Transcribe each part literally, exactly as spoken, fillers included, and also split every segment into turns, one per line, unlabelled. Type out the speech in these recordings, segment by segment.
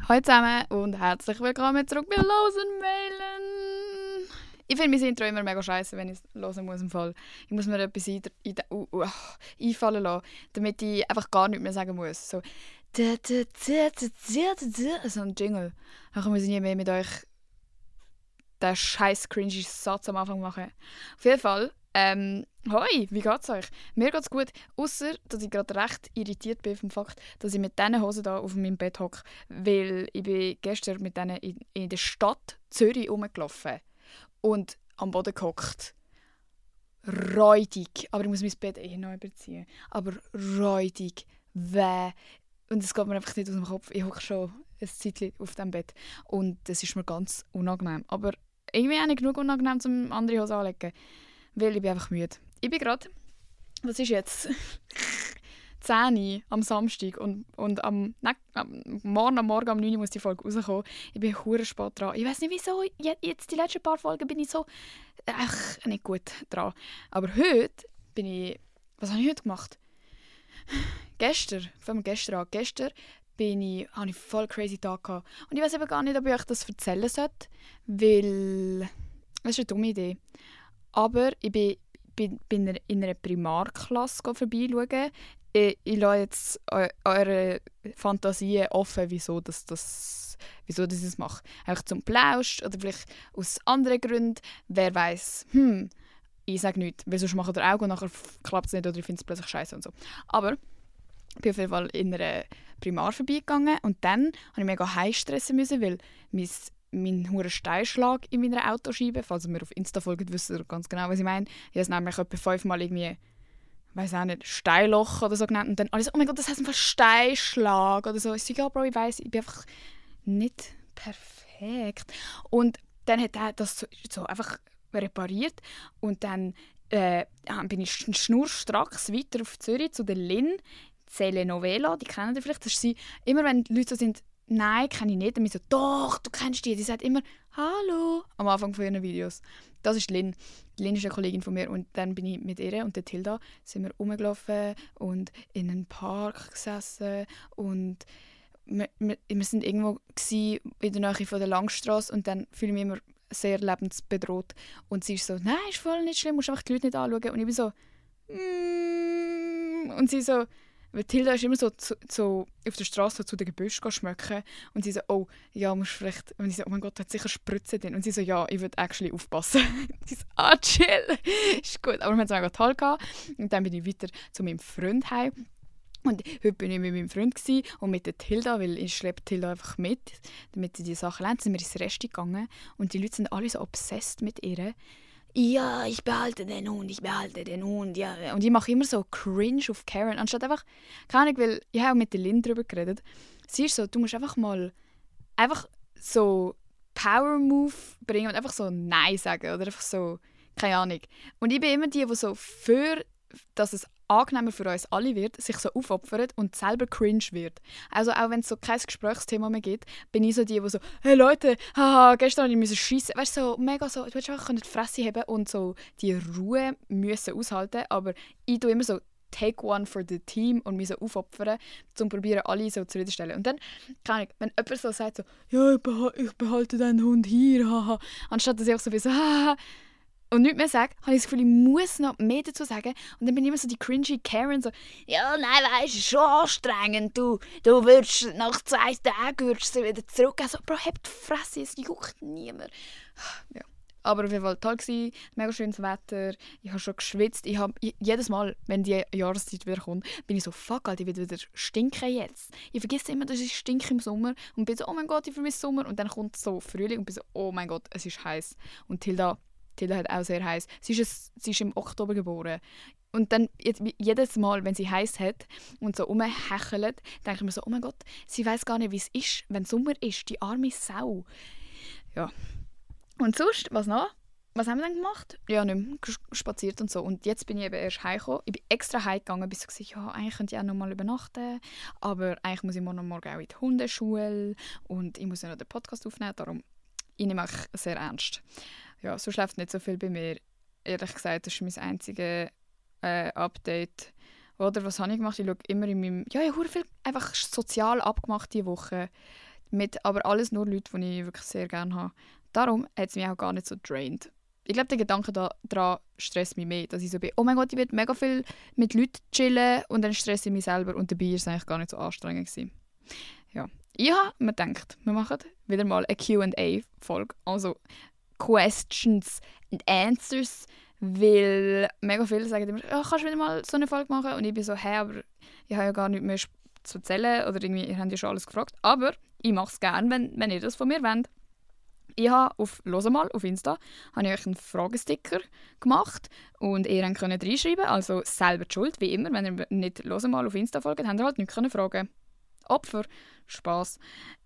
Hallo zusammen und herzlich willkommen zurück bei «Losen Mailen». Ich finde mein Intro immer mega scheiße, wenn ich es hören muss im Fall. Ich muss mir etwas ein, ein, uh, uh, einfallen lassen, damit ich einfach gar nichts mehr sagen muss. So, so ein Jingle. Dann muss ich nie mehr mit euch den scheiß cringy Satz am Anfang machen. Auf jeden Fall, ähm, hoi, wie geht's euch? Mir geht's gut, außer dass ich gerade recht irritiert bin vom Fakt, dass ich mit diesen Hosen hier auf meinem Bett hocke, weil ich bin gestern mit denen in, in der Stadt Zürich rumgelaufen und am Boden gehockt. Räudig, aber ich muss mein Bett eh noch überziehen. Aber räudig, weh. Und es geht mir einfach nicht aus dem Kopf. Ich hocke schon ein Zeitchen auf dem Bett und das ist mir ganz unangenehm. Aber irgendwie auch nicht genug unangenehm, um andere Hosen anzulegen. Weil ich bin einfach müde. Ich bin gerade, was ist jetzt? zehn Uhr am Samstag und, und am, nein, am Morgen, am Morgen um neun Uhr muss die Folge rauskommen. Ich bin hure spät dran. Ich weiß nicht wieso, jetzt die letzten paar Folgen bin ich so ach, nicht gut dran. Aber heute bin ich, was habe ich heute gemacht? Gestern, fangen wir gestern an. Gestern bin ich, habe ich voll crazy Tag gehabt. Und ich weiß eben gar nicht, ob ich euch das erzählen sollte, weil das ist eine dumme Idee. Aber ich bin, bin, bin in einer Primarklasse vorbeischauen. Ich, ich lasse jetzt eu, eure Fantasien offen, wieso, das, das, wieso das ich das mache. Einfach zum Plausch oder vielleicht aus anderen Gründen. Wer weiß. Hm, ich sage nichts, weil sonst macht ihr Augen und nachher klappt es nicht oder ich finde es plötzlich scheiße und so. Aber ich bin auf jeden Fall in einer Primar vorbeigegangen und dann musste ich mega heiß stressen müssen, weil mein mein hoher Steinschlag in meiner Autoscheibe, falls ihr mir auf Insta folgt, wisst ihr ganz genau, was ich meine. Ich habe es nämlich etwa fünfmal irgendwie, weiß auch nicht, Steinloch oder so genannt und dann alle so, oh mein Gott, das heisst einfach Steinschlag oder so. Ich so, ja Bro, ich weiss, ich bin einfach nicht perfekt. Und dann hat er das so, so einfach repariert und dann äh, bin ich schnurstracks weiter auf Zürich zu der Lynn Telenovela, die kennen ihr vielleicht, das ist sie, immer wenn die Leute so sind, nein, kenne ich nicht. Und ich so, doch, du kennst die. Die sagt immer «Hallo» am Anfang von ihren Videos. Das ist Lynn. Lynn ist eine Kollegin von mir. Und dann bin ich mit ihr und der Tilda sind wir rumgelaufen und in einen Park gesessen. Und wir, wir, wir sind irgendwo gewesen, in der Nähe von der Langstrasse und dann fühle ich mich immer sehr lebensbedroht. Und sie ist so «Nein, ist voll nicht schlimm, musst einfach die Leute nicht anschauen». Und ich bin so «Mm». Und sie so Weil Tilda ist immer so, so, so auf der Straße so zu den Gebüschen schmecken und sie so, oh, ja, musst vielleicht, und ich so, oh mein Gott, hat sicher Spritzen drin. Und sie so, ja, ich würde actually aufpassen. sie so, ah, chill, ist gut. Aber wir haben es mega toll gehabt. Und dann bin ich weiter zu meinem Freund heim. Und heute bin ich mit meinem Freund gewesen und mit der Tilda, weil ich schleppe Tilda einfach mit, damit sie die Sachen lernt. Sind wir ins Resti gegangen und die Leute sind alle so obsessed mit ihr. Ja, ich behalte den Hund, ich behalte den Hund, ja. Und ich mache immer so cringe auf Karen, anstatt einfach, keine Ahnung, weil ich habe auch mit der Lynn darüber geredet. Sie ist so, du musst einfach mal einfach so Power Move bringen und einfach so Nein sagen oder einfach so, keine Ahnung. Und ich bin immer die, die so für, dass es angenehmer für uns alle wird, sich so aufopfert und selber cringe wird. Also auch wenn es so kein Gesprächsthema mehr gibt, bin ich so die, die so «Hey Leute, haha, gestern musste ich schiessen». Weißt du, so mega so, du hättest einfach die Fresse haben und so die Ruhe müssen aushalten, aber ich tue immer so «Take one for the team» und mich so aufopfern, um zu probieren, alle so zufriedenzustellen. Und dann, keine Ahnung, wenn jemand so sagt so «Ja, ich, behal- ich behalte deinen Hund hier, haha», anstatt dass ich auch so wie so «Haha», und nichts mehr sage, habe ich das Gefühl, ich muss noch mehr dazu sagen. Und dann bin ich immer so die cringy Karen, so «Ja, nein, weißt du, es ist schon anstrengend, du, du würdest nach zwei Tagen würdest du wieder zurück.» Also, Bro, habt die Fresse, es juckt niemand. Ja. Aber auf jeden Fall toll gewesen, mega schönes Wetter, ich habe schon geschwitzt. Ich habe, jedes Mal, wenn die Jahreszeit wieder kommt, bin ich so «Fuck, Alter, ich will wieder stinken jetzt.» Ich vergesse immer, dass ich stinke im Sommer und bin so «Oh mein Gott, ich vermisse Sommer.» Und dann kommt so Frühling und bin so «Oh mein Gott, es ist heiß.» Und Tilda Tilda hat auch sehr heiß. Sie ist, ein, sie ist im Oktober geboren. Und dann jedes Mal, wenn sie heiß hat und so rumhechelt, denke ich mir so, oh mein Gott, sie weiß gar nicht, wie es ist, wenn Sommer ist. Die arme Sau. Ja. Und sonst, was noch? Was haben wir dann gemacht? Ja, nicht mehr spaziert und so. Und jetzt bin ich eben erst heimgekommen. Ich bin extra heimgegangen, bis ich gesagt habe, ja, eigentlich könnte ich auch noch mal übernachten. Aber eigentlich muss ich morgen Morgen auch in die Hundeschule. Und ich muss ja noch den Podcast aufnehmen. Darum, ich nehme mich sehr ernst. Ja, so schläft nicht so viel bei mir. Ehrlich gesagt, das ist mein einziges äh, Update. Oder was habe ich gemacht? Ich schaue immer in meinem... Ja, ich habe viel einfach sozial abgemacht diese Woche. Mit aber alles nur Leuten, die ich wirklich sehr gerne habe. Darum hat es mich auch gar nicht so drained. Ich glaube, der Gedanke da, daran stresst mich mehr, dass ich so bin, oh mein Gott, ich will mega viel mit Leuten chillen und dann stresse ich mich selber und dabei war es eigentlich gar nicht so anstrengend gewesen. Ja. Ich habe mir gedacht, wir machen wieder mal eine Q and A-Folge, also Questions and Answers, weil mega viele sagen immer, ja, kannst du wieder mal so eine Folge machen? Und ich bin so, hä, aber ich habe ja gar nichts mehr zu erzählen oder irgendwie, ihr habt ja schon alles gefragt, aber ich mache es gerne, wenn, wenn ihr das von mir wollt. Ich habe auf «Hört mal» auf Insta habe ich euch einen Fragesticker gemacht und ihr könnt reinschreiben, also selber die Schuld, wie immer. Wenn ihr nicht «Hört mal» auf Insta folgt, habt ihr halt nichts können fragen. Opfer, Spass.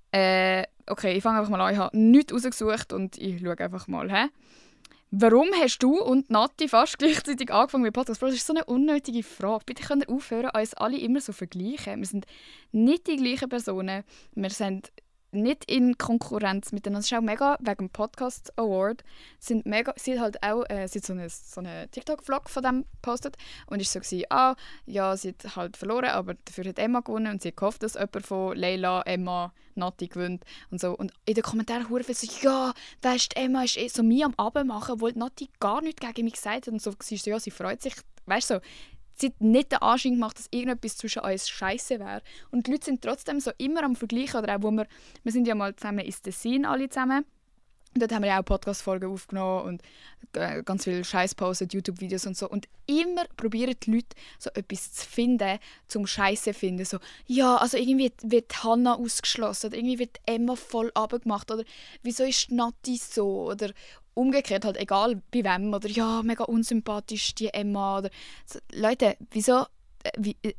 Äh, okay, ich fange einfach mal an. Ich habe nichts rausgesucht und ich schaue einfach mal. Hä? Warum hast du und Nati fast gleichzeitig angefangen mit Podcast? Bro, das ist so eine unnötige Frage. Bitte könnt ihr aufhören, uns alle immer so vergleichen. Wir sind nicht die gleichen Personen. Wir sind nicht in Konkurrenz miteinander. Das ist auch mega wegen dem Podcast Award. Sind mega, sie hat halt auch äh, sie hat so einen so eine TikTok-Vlog von dem gepostet und ist so gewesen, ah, ja, sie hat halt verloren, aber dafür hat Emma gewonnen und sie hat gehofft, dass jemand von Leila, Emma, Nati gewinnt und so. Und in den Kommentaren hure viel so, ja, weißt du, Emma ist eh so mir am Abend machen, obwohl Nati gar nichts gegen mich gesagt hat und so sie so, ja, sie freut sich, weißt du, so. Sie hat nicht den Anschein gemacht, dass irgendetwas zwischen uns scheiße wäre. Und die Leute sind trotzdem so immer am Vergleichen. Oder auch, wo wir, wir sind ja mal zusammen ins Tessin, alle zusammen. Und dort haben wir ja auch Podcast-Folgen aufgenommen und äh, ganz viele Scheiß postet, YouTube-Videos und so. Und immer probieren die Leute, so etwas zu finden, zum Scheiße zu finden. So, ja, also irgendwie wird Hannah ausgeschlossen oder irgendwie wird Emma voll abgemacht oder wieso ist Nati so oder umgekehrt halt, egal bei wem oder ja, mega unsympathisch die Emma oder so, Leute, wieso äh, wie, äh,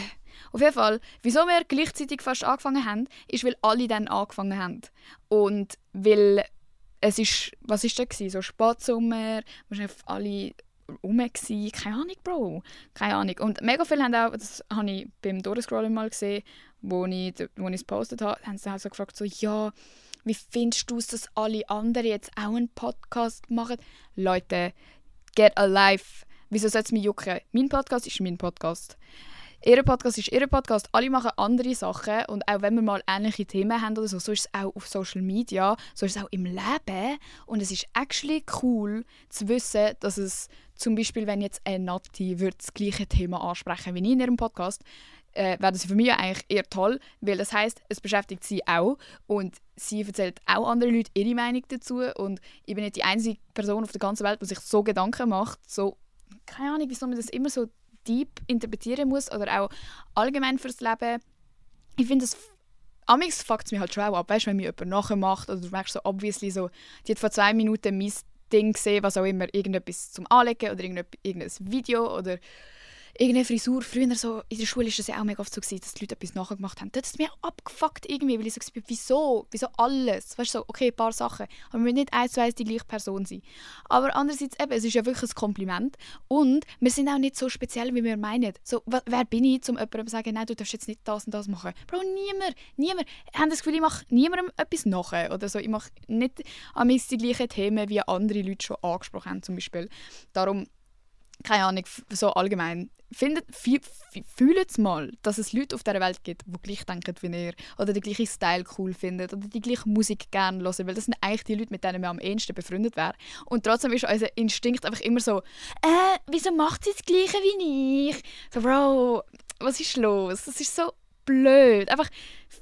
auf jeden Fall, wieso wir gleichzeitig fast angefangen haben, ist, weil alle dann angefangen haben und weil es ist, was ist das gewesen? So Spatsommer, wir waren alle rum gewesen. Keine Ahnung, Bro. Keine Ahnung. Und mega viele haben auch, das habe ich beim Durchscrollen mal gesehen, wo ich, wo ich es gepostet habe, haben sie halt so gefragt, so, ja, wie findest du es, dass alle anderen jetzt auch einen Podcast machen? Leute, get alive. Wieso soll es mich jucken? Mein Podcast ist mein Podcast. Ihr Podcast ist ihr Podcast. Alle machen andere Sachen. Und auch wenn wir mal ähnliche Themen haben oder so, so ist es auch auf Social Media, so ist es auch im Leben. Und es ist actually cool zu wissen, dass es zum Beispiel, wenn jetzt eine Nati das gleiche Thema ansprechen wie ich in ihrem Podcast, äh, wäre das für mich eigentlich eher toll, weil das heisst, es beschäftigt sie auch und sie erzählt auch anderen Leuten ihre Meinung dazu und ich bin nicht die einzige Person auf der ganzen Welt, die sich so Gedanken macht, so, keine Ahnung, wieso man das immer so deep interpretieren muss oder auch allgemein fürs Leben. Ich finde das amigs fuckt es mich halt schon auch ab, weißt, wenn mir jemand nachher macht oder du merkst so obviously so, die hat vor zwei Minuten mein Ding gesehen, was auch immer, irgendetwas zum Anlegen oder irgendein Video oder irgendeine Frisur. Früher so, in der Schule war das ja auch mega oft so, gewesen, dass die Leute etwas nachher gemacht haben. Das hat mich auch abgefuckt irgendwie, weil ich so war, wieso? Wieso alles? Weißt du, so, okay, ein paar Sachen. Aber wir müssen nicht eins zu eins die gleiche Person sein. Aber andererseits eben, es ist ja wirklich ein Kompliment. Und wir sind auch nicht so speziell, wie wir meinen. So, wer bin ich, um jemandem zu sagen, nein, du darfst jetzt nicht das und das machen? Bro, niemand, niemand. Ich habe das Gefühl, ich mache niemandem etwas nachher. Oder so. Ich mache nicht am die gleichen Themen, wie andere Leute schon angesprochen haben, zum Beispiel. Darum, keine Ahnung, so allgemein. Findet, fühlt es mal, dass es Leute auf dieser Welt gibt, die gleich denken wie ihr oder den gleichen Style cool finden oder die gleiche Musik gerne hören, weil das sind eigentlich die Leute, mit denen wir am ehesten befreundet wären. Und trotzdem ist unser Instinkt einfach immer so, äh, wieso macht sie das Gleiche wie ich? So, Bro, was ist los? Das ist so blöd. Einfach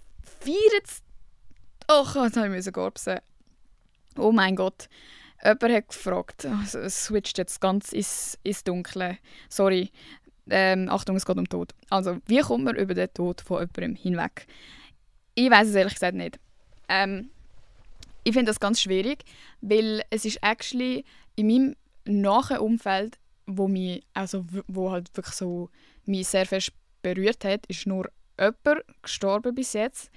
feiert es. Och, jetzt habe ich gorbsen. Oh mein Gott. Jemand hat gefragt, also es switcht jetzt ganz ins, ins Dunkle. Sorry. Ähm, Achtung, es geht um Tod. Also, wie kommt man über den Tod von jemandem hinweg? Ich weiß es ehrlich gesagt nicht. Ähm, ich finde das ganz schwierig, weil es ist actually in meinem nahen Umfeld, wo mich, also wo halt wirklich so mich sehr fest berührt hat, ist nur jemand gestorben bis jetzt.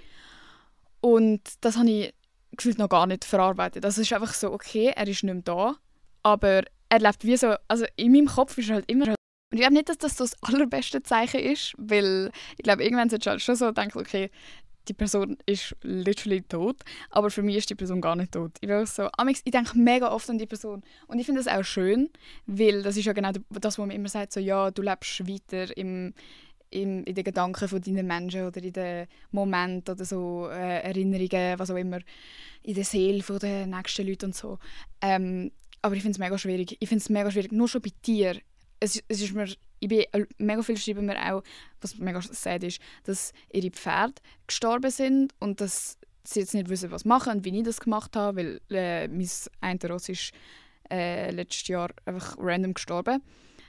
Und das habe ich gefühlt noch gar nicht verarbeitet. Das ist einfach so, okay, er ist nicht mehr da, aber er lebt wie so, also in meinem Kopf ist er halt immer. Und ich glaube nicht, dass das so das allerbeste Zeichen ist, weil ich glaube, irgendwann solltest du halt schon so denken, okay, die Person ist literally tot, aber für mich ist die Person gar nicht tot. Ich, will so, ich denke mega oft an die Person und ich finde das auch schön, weil das ist ja genau das, was man immer sagt, so, ja, du lebst weiter im, in, in den Gedanken von deinen Menschen oder in den Momenten oder so äh, Erinnerungen, was auch immer, in der Seele von den nächsten Leuten und so. Ähm, aber ich finde es mega schwierig. Ich finde es mega schwierig, nur schon bei dir. Es, es ist mir, ich bin, mega viel schreiben mir auch, was mega sad ist, dass ihre Pferde gestorben sind und dass sie jetzt nicht wissen, was machen und wie ich das gemacht habe, weil äh, mein einer Ross ist äh, letztes Jahr einfach random gestorben.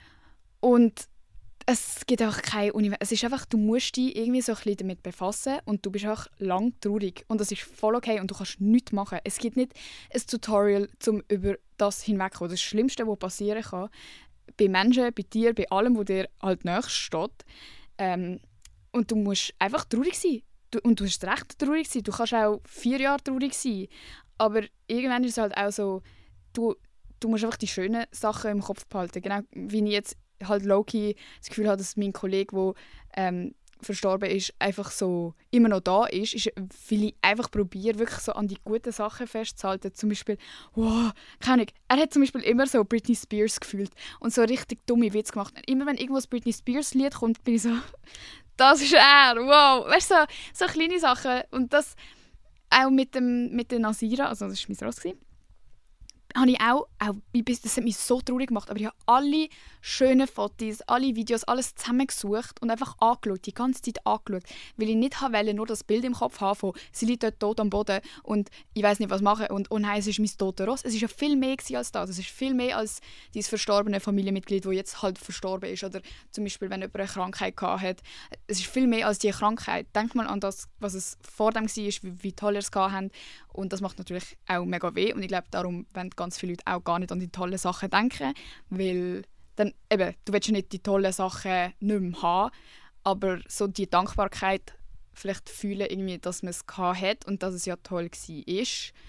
Und es gibt einfach kein Universum. Es ist einfach, du musst dich irgendwie so ein bisschen damit befassen und du bist auch lang traurig. Und das ist voll okay und du kannst nichts machen. Es gibt nicht ein Tutorial, um über das hinwegzukommen. Das Schlimmste, was passieren kann, bei Menschen, bei dir, bei allem, was dir halt nächst steht. Ähm, und du musst einfach traurig sein. Du, und du hast recht traurig sein. Du kannst auch vier Jahre traurig sein. Aber irgendwann ist es halt auch so, du, du musst einfach die schönen Sachen im Kopf behalten. Genau wie ich jetzt halt low-key das Gefühl habe, dass mein Kollege, der ähm, verstorben ist, einfach so immer noch da ist, ist, weil ich einfach probiere, wirklich so an die guten Sachen festzuhalten. Zum Beispiel, wow, keine Ahnung, er hat zum Beispiel immer so Britney Spears gefühlt und so richtig dumme Witze gemacht. Und immer wenn irgendwo ein Britney Spears Lied kommt, bin ich so, das ist er, wow. Weißt du, so, so kleine Sachen. Und das auch mit, dem, mit der Nasira, also das war mein Ross, habe ich auch, auch, das hat mich so traurig gemacht, aber ich habe alle schönen Fotos, alle Videos, alles zusammengesucht und einfach angeschaut, die ganze Zeit angeschaut, weil ich nicht wollte, nur das Bild im Kopf haben von «sie liegt dort tot am Boden und ich weiß nicht, was machen» und «oh nein, es ist mein toter Ross». Es war ja viel mehr als das. Es ist viel mehr als dieses verstorbene Familienmitglied, das jetzt halt verstorben ist oder zum Beispiel, wenn jemand eine Krankheit hatte. Es ist viel mehr als diese Krankheit. Denk mal an das, was es vor dem war, wie, wie toll er es hatte und das macht natürlich auch mega weh und ich glaube, darum wollen ganz viele Leute auch gar nicht an die tollen Sachen denken, weil dann, eben, du willst ja nicht die tollen Sachen nicht mehr haben, aber so die Dankbarkeit vielleicht fühlen, irgendwie, dass man es hat und dass es ja toll war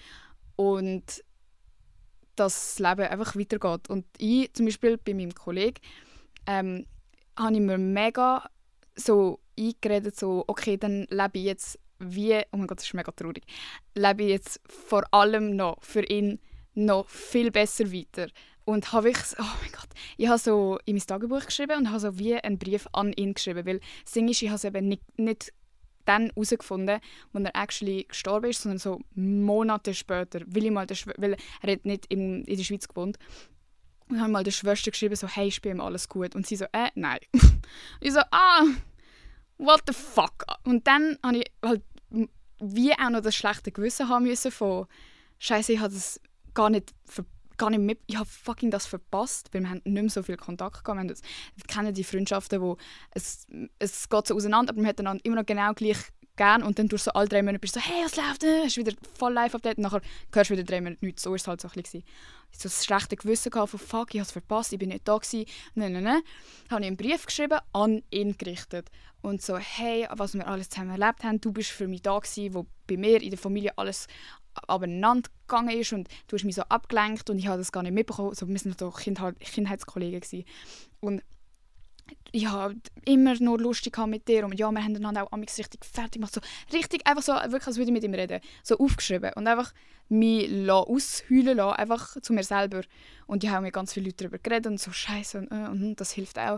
und dass das Leben einfach weitergeht. Und ich zum Beispiel bei meinem Kollegen ähm, habe ich mir mega so eingeredet, so, okay, dann lebe ich jetzt wie, oh mein Gott, das ist mega traurig, lebe ich jetzt vor allem noch für ihn noch viel besser weiter. Und habe ich, oh mein Gott, ich habe so in mein Tagebuch geschrieben und habe so wie einen Brief an ihn geschrieben, weil das Ding ist, ich habe es eben nicht, nicht dann herausgefunden, als er actually gestorben ist, sondern so Monate später, weil, ich mal der Schw- weil er hat nicht in, in der Schweiz gewohnt. Und habe mal der Schwester geschrieben, so, hey, ist bei ihm alles gut? Und sie so, äh, nein. Ich so, ah, what the fuck? Und dann habe ich halt wie auch noch das schlechte Gewissen haben müssen von Scheiße, ich habe das gar nicht, ver- gar nicht mit, ich habe fucking das verpasst, weil wir haben nicht mehr so viel Kontakt gehabt. Wir, haben das, wir kennen die Freundschaften, wo es, es geht so auseinander, aber man hat einander immer noch genau gleich gern und dann durch so alle drei Monate bist du so, hey, was läuft denn? Hast wieder voll Live-Update und nachher hörst du wieder drei Monate nichts. So war es halt so ein bisschen. Ich hatte so das schlechte Gewissen gehabt von fuck, ich habe es verpasst, ich bin nicht da gewesen. Nein, nein, nein. Dann habe ich einen Brief geschrieben, an ihn gerichtet. Und so, hey, was wir alles zusammen erlebt haben, du bist für mich da gewesen, wo bei mir in der Familie alles abeinander gegangen ist und du hast mich so abgelenkt und ich habe das gar nicht mitbekommen. Also, wir waren so Kindheit, Kindheitskollegen gewesen. Und ich habe immer nur lustig mit dir und ja, wir haben einander auch amigs richtig fertig gemacht. So richtig, einfach so, wirklich, als würde ich mit ihm reden. So aufgeschrieben und einfach mich ausheulen lassen, einfach zu mir selber. Und ich habe mit ganz vielen Leuten darüber geredet und so Scheiße und, äh, und das hilft auch.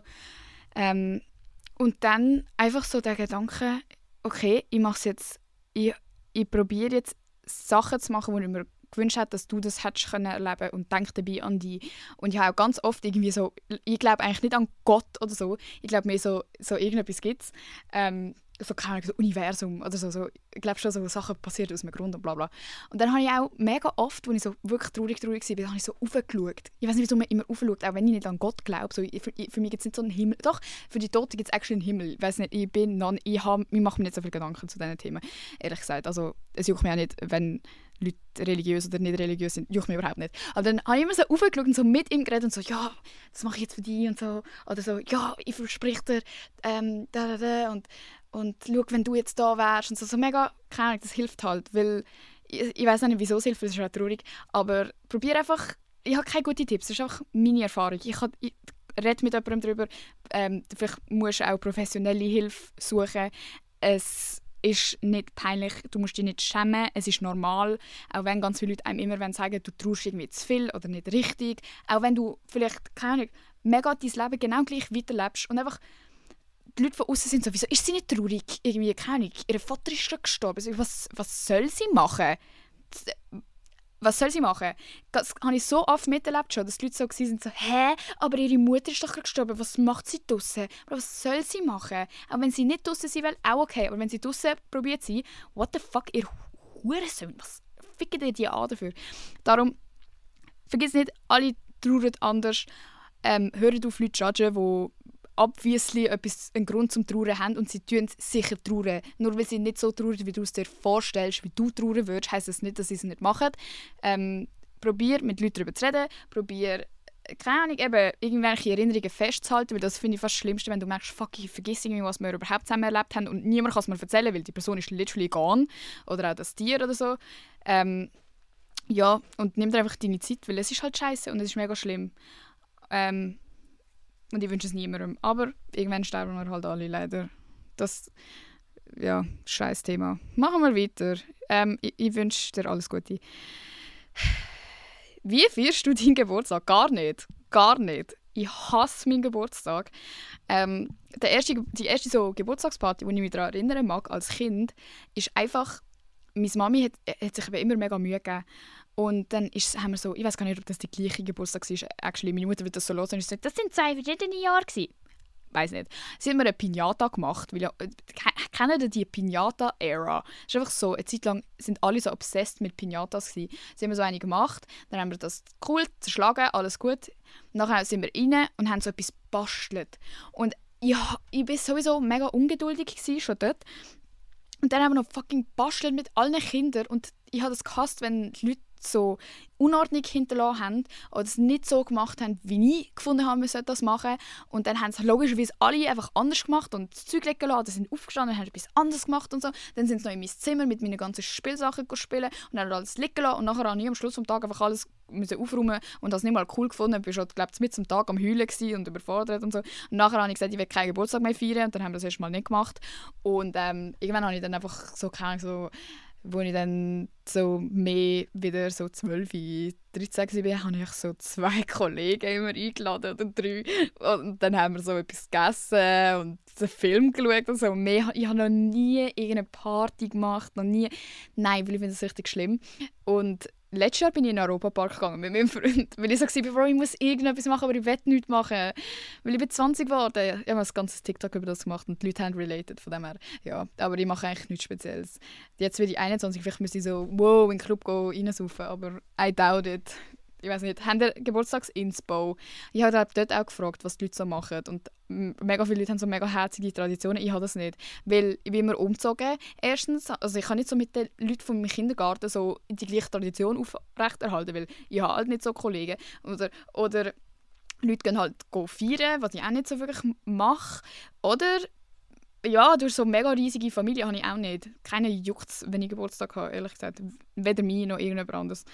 Ähm, und dann einfach so der Gedanke, okay, ich mache es jetzt, ich, ich probiere jetzt Sachen zu machen, die ich mir gewünscht hätte, dass du das hättest können erleben und denke dabei an dich. Und ich habe auch ganz oft irgendwie so, ich glaube eigentlich nicht an Gott oder so, ich glaube mehr so, so irgendetwas gibt es. Ähm, so keine Ahnung, so Universum oder so, so. Ich glaube schon, so Sachen passieren aus einem Grund und bla bla. Und dann habe ich auch mega oft, als ich so wirklich traurig traurig war, habe ich so raufgeschaut. Ich weiß nicht, wieso man immer raufschaut, auch wenn ich nicht an Gott glaube. So, für, für mich gibt es nicht so einen Himmel. Doch, für die Toten gibt es actually einen Himmel. Ich weiß nicht, ich bin non, ich, hab, ich mache mir nicht so viele Gedanken zu diesen Themen, ehrlich gesagt. Also es juckt mich auch nicht, wenn Leute religiös oder nicht religiös sind, juckt mich überhaupt nicht. Aber dann habe ich immer so raufgeschaut und so mit ihm geredet und so, ja, das mache ich jetzt für dich und so. Oder so, ja, ich verspreche dir, ähm, da, da, da. Und, und schau, wenn du jetzt da wärst. Und so, so mega, keine Ahnung, das hilft halt. Weil ich, ich weiß nicht, wieso es hilft, das ist auch traurig. Aber probiere einfach, ich habe keine guten Tipps, das ist einfach meine Erfahrung. Ich, kann, ich rede mit jemandem darüber, ähm, vielleicht musst du auch professionelle Hilfe suchen. Es ist nicht peinlich, du musst dich nicht schämen, es ist normal, auch wenn ganz viele Leute einem immer sagen, du traust irgendwie zu viel oder nicht richtig, auch wenn du vielleicht, keine Ahnung, mega dein Leben genau gleich weiterlebst und einfach die Leute von außen sind so, wieso ist sie nicht traurig? Irgendwie, keine Ahnung, ihr Vater ist gerade gestorben. Also, was, was soll sie machen? Was soll sie machen? Das habe ich so oft miterlebt schon, dass die Leute so waren, so, hä, aber ihre Mutter ist doch gerade gestorben, was macht sie draussen? Aber was soll sie machen? Auch wenn sie nicht draussen sein will, auch okay. Aber wenn sie draussen probiert sie, what the fuck, ihr Hurensohn, was fickt ihr die an dafür? Darum, vergiss nicht, alle trauern anders. Ähm, hört auf Leute zu judgen, die obviously etwas, einen Grund zum Trauern haben und sie tun sicher trauern. Nur weil sie nicht so trauern, wie du es dir vorstellst, wie du trauern würdest, heisst das nicht, dass sie es nicht machen. Ähm, probier mit Leuten darüber zu reden, probier, keine Ahnung, eben irgendwelche Erinnerungen festzuhalten, weil das finde ich fast das Schlimmste, wenn du merkst, fuck, ich vergesse irgendwie, was wir überhaupt zusammen erlebt haben und niemand kann es mir erzählen, weil die Person ist literally gone oder auch das Tier oder so. Ähm, ja, und nimm dir einfach deine Zeit, weil es ist halt scheiße und es ist mega schlimm. Ähm, Und ich wünsche es niemandem. Aber irgendwann sterben wir halt alle, leider. Das, ja, scheiß Thema. Machen wir weiter. Ähm, ich, ich wünsche dir alles Gute. Wie feierst du deinen Geburtstag? Gar nicht. Gar nicht. Ich hasse meinen Geburtstag. Ähm, der erste, die erste so Geburtstagsparty, die ich mich daran erinnern mag, als Kind, ist einfach, meine Mami hat, hat sich immer mega Mühe gegeben. Und dann ist, haben wir so, ich weiß gar nicht, ob das die gleiche Geburtstag war. Actually, meine Mutter wird das so hören und sagt, das sind zwei verschiedene Jahre gewesen. Weiß nicht. Sie haben mir eine Pinata gemacht. Weil, äh, kennen Sie die Pinata-Ära? Es ist einfach so, eine Zeit lang sind alle so obsessed mit Pinatas gewesen. Sie haben mir so eine gemacht, dann haben wir das cool zerschlagen, alles gut. Nachher sind wir rein und haben so etwas gebastelt. Und ich, ich war sowieso mega ungeduldig gewesen, schon dort. Und dann haben wir noch fucking gebastelt mit allen Kindern. Und ich habe das gehasst, wenn die Leute so Unordnung hinterlassen haben oder es nicht so gemacht haben, wie ich gefunden habe, wir sollten das machen. Und dann haben es logischerweise alle einfach anders gemacht und das Zeug liegen lassen, sind aufgestanden und haben etwas anderes gemacht und so. Dann sind sie noch in mein Zimmer mit meinen ganzen Spielsachen spielen und haben alles liegen lassen. Und nachher habe ich am Schluss des Tages einfach alles müssen aufräumen und das nicht mal cool gefunden. Ich war schon, glaube ich, mit zum Tag am Heulen und überfordert und so. Und nachher habe ich gesagt, ich will keinen Geburtstag mehr feiern und dann haben wir das erst mal nicht gemacht. Und ähm, irgendwann habe ich dann einfach so, keine Ahnung, so wo ich dann so mehr wieder so zwölf, dreizehn war, habe ich so zwei Kollegen immer eingeladen oder drei. Und dann haben wir so etwas gegessen und einen Film geschaut und so. Mehr, ich habe noch nie irgendeine Party gemacht, noch nie. Nein, weil ich finde das richtig schlimm. Und letztes Jahr bin ich in den Europapark gegangen mit meinem Freund, weil ich so war, Bro, ich muss irgendetwas machen, aber ich will nichts machen. Weil ich bin zwanzig geworden. Ich habe ein ganzes TikTok über das gemacht und die Leute haben related, von dem her. Ja, aber ich mache eigentlich nichts Spezielles. Jetzt werde ich einundzwanzig, vielleicht müsste ich so, wow, in den Club gehen, reinsaufen, aber I doubt it. Ich weiß nicht, haben ihr Geburtstagsinspo? Ich habe dort auch gefragt, was die Leute so machen. Und mega viele Leute haben so mega herzige Traditionen. Ich habe das nicht. Weil ich bin immer umgezogen. Erstens, also ich kann nicht so mit den Leuten von meinem Kindergarten so die gleiche Tradition aufrechterhalten, weil ich habe halt nicht so Kollegen. Oder, oder Leute gehen halt feiern, was ich auch nicht so wirklich mache. Oder ja, durch so eine mega riesige Familie habe ich auch nicht. Keine juckt, wenn ich Geburtstag habe, ehrlich gesagt. Weder mich noch irgendjemand anderes.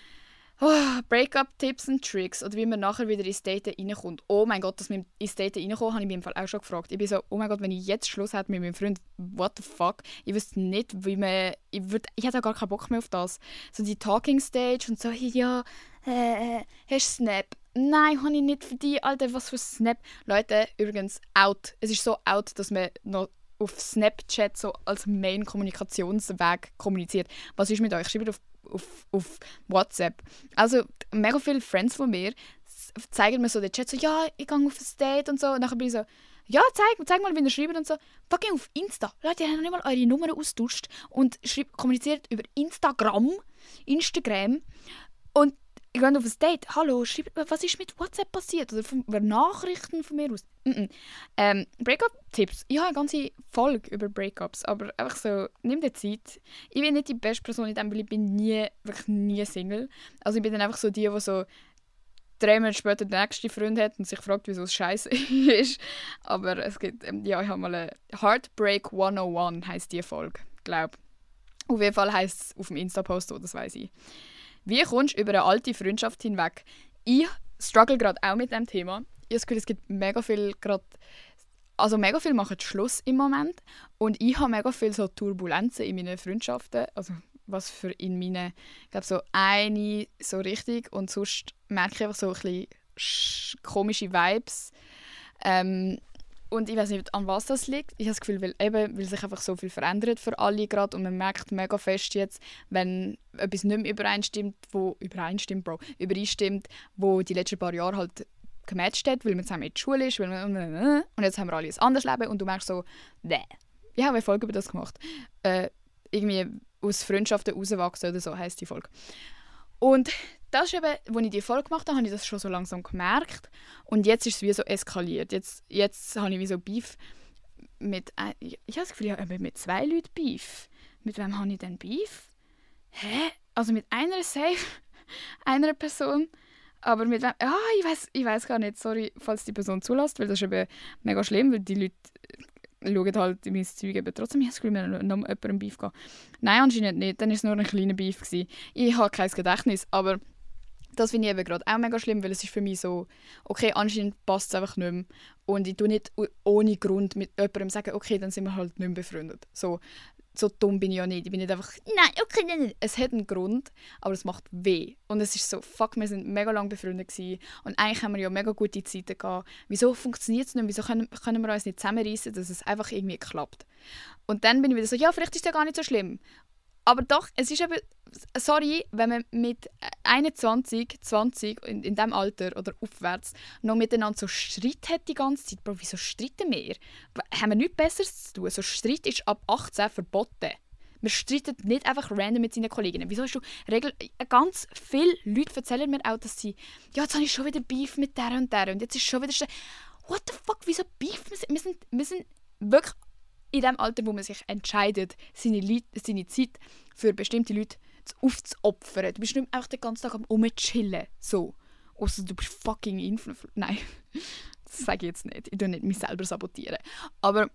Oh, Break-up-Tipps und Tricks oder wie man nachher wieder ins Daten reinkommt. Oh mein Gott, dass wir ins Daten reinkommen, habe ich mir im Fall auch schon gefragt. Ich bin so, oh mein Gott, wenn ich jetzt Schluss hätte mit meinem Freund, what the fuck? Ich wüsste nicht, wie man... Ich, würd, ich hätte auch gar keinen Bock mehr auf das. So die Talking-Stage und so, ja, äh, hast du Snap? Nein, habe ich nicht für dich. Alter, was für Snap? Leute, übrigens, out. Es ist so out, dass man noch auf Snapchat so als Main-Kommunikationsweg kommuniziert. Was ist mit euch? Schreibt auf Auf, auf WhatsApp. Also mega viele Friends von mir zeigen mir so den Chat so, ja, ich gehe auf ein Date und so. Und dann bin ich so, ja, zeig, zeig mal, wie ihr schreibt und so. Fucking auf Insta. Leute, ihr habt noch nicht mal eure Nummern austauscht und schreibt, kommuniziert über Instagram, Instagram und ihr geht auf ein Date. Hallo, schreibt, was ist mit WhatsApp passiert? Oder von, über Nachrichten von mir aus. Mm -mm. Ähm, Breakup-Tipps. Ich habe eine ganze Folge über Breakups, aber einfach so, nimm dir Zeit. Ich bin nicht die beste Person in dem, weil ich bin nie, wirklich nie Single. Also ich bin dann einfach so die, die so drei Monate später den nächsten Freund hat und sich fragt, wieso es scheiße ist. Aber es gibt, ähm, ja, ich habe mal eine Heartbreak hundertundeins heisst die Folge, glaube ich. Auf jeden Fall heisst es auf dem Insta-Post, das weiß ich. Wie kommst du über eine alte Freundschaft hinweg? Ich struggle gerade auch mit diesem Thema. Ich habe das Gefühl, es gibt mega viel gerade, also mega viel machen Schluss im Moment und ich habe mega viel so Turbulenzen in meinen Freundschaften, also was für in meinen, ich glaube so eine so richtig und sonst merke ich einfach so ein bisschen komische Vibes. Ähm, Und ich weiß nicht, an was das liegt. Ich habe das Gefühl, weil, eben, weil sich einfach so viel verändert für alle gerade und man merkt mega fest jetzt, wenn etwas nicht mehr übereinstimmt, wo übereinstimmt, Bro, übereinstimmt, wo die letzten paar Jahre halt gematcht hat, weil man zusammen in der Schule ist, weil man, und jetzt haben wir alle ein anderes Leben und du merkst so, nee. Ich habe eine Folge über das gemacht. Äh, irgendwie aus Freundschaften rauswachsen oder so heisst die Folge. Und das ist eben, als ich die Folge gemacht habe, habe ich das schon so langsam gemerkt. Und jetzt ist es wie so eskaliert. Jetzt, jetzt habe ich wie so Beef mit... Ein, ich, ich habe das Gefühl, ich habe mit zwei Leuten Beef. Mit wem habe ich denn Beef? Hä? Also mit einer safe, einer Person. Aber mit wem... Ah, ich weiß ich weiss gar nicht. Sorry, falls die Person zulässt, weil das ist eben mega schlimm, weil die Leute schauen halt mein Zeug eben trotzdem. Ich habe das Gefühl, wir noch mit jemandem Beef gehen. Nein, anscheinend nicht. Dann war es nur ein kleiner Beef gewesen. Ich habe kein Gedächtnis, aber das finde ich eben gerade auch mega schlimm, weil es ist für mich so, okay, anscheinend passt es einfach nicht mehr. Und ich tue nicht ohne Grund mit jemandem sagen, okay, dann sind wir halt nicht mehr befreundet. So, so dumm bin ich ja nicht. Ich bin nicht einfach, nein, okay, nein, nein. Es hat einen Grund, aber es macht weh. Und es ist so, fuck, wir sind mega lange befreundet gewesen. Und eigentlich haben wir ja mega gute Zeiten gehabt. Wieso funktioniert es nicht? Wieso können, können wir uns nicht zusammenreißen, dass es einfach irgendwie klappt? Und dann bin ich wieder so, ja, vielleicht ist es ja gar nicht so schlimm. Aber doch, es ist eben, sorry, wenn man mit einundzwanzig, zwanzig, in, in diesem Alter oder aufwärts, noch miteinander so Streit hat die ganze Zeit. Bro, wieso streiten wir? Haben wir nichts Besseres zu tun? So Streit ist ab achtzehn verboten. Man streitet nicht einfach random mit seinen Kolleginnen. Wieso hast du Regel... Ganz viele Leute erzählen mir auch, dass sie, ja, jetzt habe ich schon wieder Beef mit der und der und jetzt ist schon wieder... What the fuck, wieso Beef? Wir sind, wir sind, wir sind wirklich... in dem Alter, wo man sich entscheidet, seine, Leute, seine Zeit für bestimmte Leute aufzuopfern. Du bist nicht einfach den ganzen Tag am rumchillen. So. Ausser du bist fucking Influencer. Nein, das sage ich jetzt nicht. Ich tue nicht mich selber sabotieren. Aber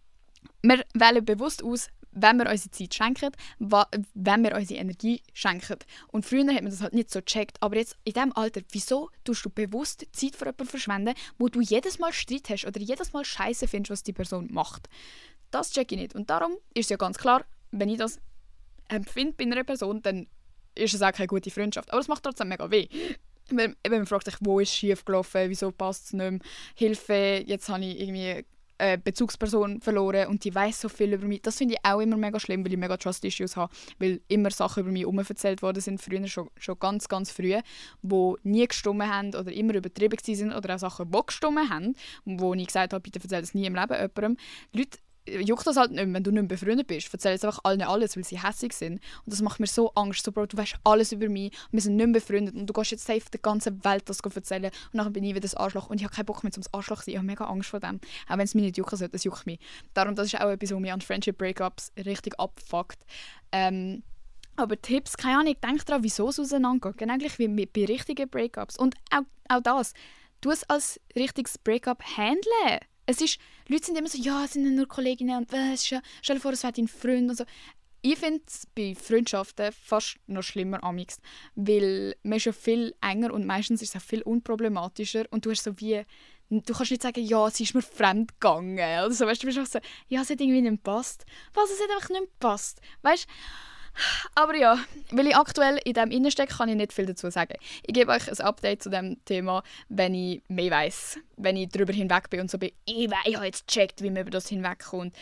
wir wählen bewusst aus, wenn wir unsere Zeit schenken, wenn wir unsere Energie schenken. Und früher hat man das halt nicht so gecheckt. Aber jetzt in diesem Alter, wieso tust du bewusst Zeit für jemanden verschwenden, wo du jedes Mal Streit hast oder jedes Mal Scheiße findest, was die Person macht? Das check ich nicht. Und darum ist es ja ganz klar, wenn ich das empfinde bei einer Person, dann ist es auch keine gute Freundschaft. Aber es macht trotzdem mega weh. Wenn, man fragt sich, wo ist schief gelaufen, wieso passt es nicht mehr, Hilfe, jetzt habe ich irgendwie eine Bezugsperson verloren und die weiss so viel über mich. Das finde ich auch immer mega schlimm, weil ich mega Trust-Issues habe, weil immer Sachen über mich herum-erzählt worden sind, früher schon, schon ganz, ganz früh, die nie gestimmt haben oder immer übertrieben waren oder auch Sachen, die gestimmt haben, wo ich gesagt habe, bitte erzähl das nie im Leben jemandem. Leute juckt das halt nicht mehr, wenn du nicht mehr befreundet bist. Erzähl jetzt einfach allen alles, weil sie hässlich sind. Und das macht mir so Angst. So, Bro, du weißt alles über mich, wir sind nicht mehr befreundet und du gehst jetzt safe der ganzen Welt das erzählen und nachher bin ich wieder das Arschloch und ich habe keinen Bock mehr zum Arschloch zu sein. Ich habe mega Angst vor dem. Auch wenn es mich nicht jucken sollte, es juckt mich. Darum, das ist auch etwas, was mich an Friendship-Breakups richtig abfuckt. Ähm, aber Tipps, keine Ahnung, denk daran, wieso es auseinandergeht. Genau gleich wie mit, bei richtigen Breakups. Und auch, auch das, du es als richtiges Breakup handeln. Es ist, Leute sind immer so, ja, es sind nur Kolleginnen und äh, es ist ja, stell dir vor, es wäre dein Freund und so. Ich finde es bei Freundschaften fast noch schlimmer amix, weil man ist ja viel enger und meistens ist es auch viel unproblematischer und du hast so wie, du kannst nicht sagen, ja, sie ist mir fremd gegangen oder so, weißt du, du bist auch so, ja, es hat irgendwie nicht gepasst. Was, es hat einfach nicht gepasst, weißt du? Aber ja, weil ich aktuell in diesem Innensteck kann ich nicht viel dazu sagen. Ich gebe euch ein Update zu diesem Thema, wenn ich mehr weiss. Wenn ich darüber hinweg bin und so bin, ich, weiss, ich habe jetzt gecheckt, wie man über das hinwegkommt.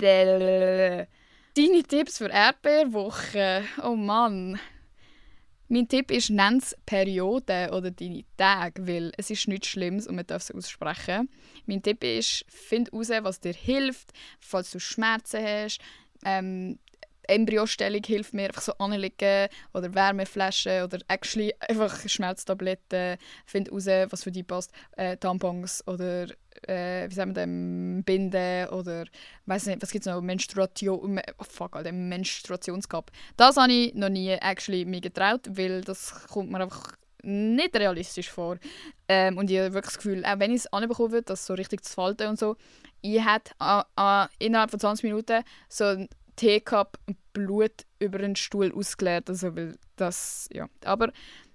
Deine Tipps für Erdbeerwoche. Oh Mann. Mein Tipp ist, nenn es Perioden oder deine Tage, weil es ist nichts Schlimmes und man darf es aussprechen. Mein Tipp ist, find heraus, was dir hilft, falls du Schmerzen hast. Ähm, Embryostellung hilft mir, einfach so anlegen oder Wärmeflaschen oder actually einfach Schmerztabletten. Find raus, was für dich passt. Äh, Tampons oder äh, wie sagen wir denn, Binden oder weiß nicht, was gibt es noch? Menstruation, oh fuck, Alter, Menstruationscup. Das habe ich noch nie actually mir getraut, weil das kommt mir einfach nicht realistisch vor. Ähm, und ich habe wirklich das Gefühl, auch wenn ich es anbekommen würde, das so richtig zu falten und so, ich hätte äh, äh, innerhalb von zwanzig Minuten so ein Teecup und Blut über den Stuhl ausgeleert, also weil das, ja, aber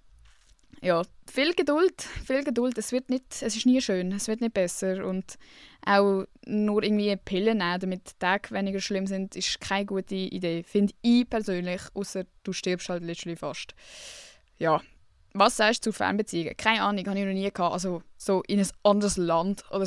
ja, viel Geduld, viel Geduld, es wird nicht, es ist nie schön, es wird nicht besser und auch nur irgendwie Pillen nehmen, damit die Tage weniger schlimm sind, ist keine gute Idee, finde ich persönlich, außer du stirbst halt letztlich fast. Ja, was sagst du zu Fernbeziehungen? Keine Ahnung, habe ich noch nie gehabt, also so in ein anderes Land oder so,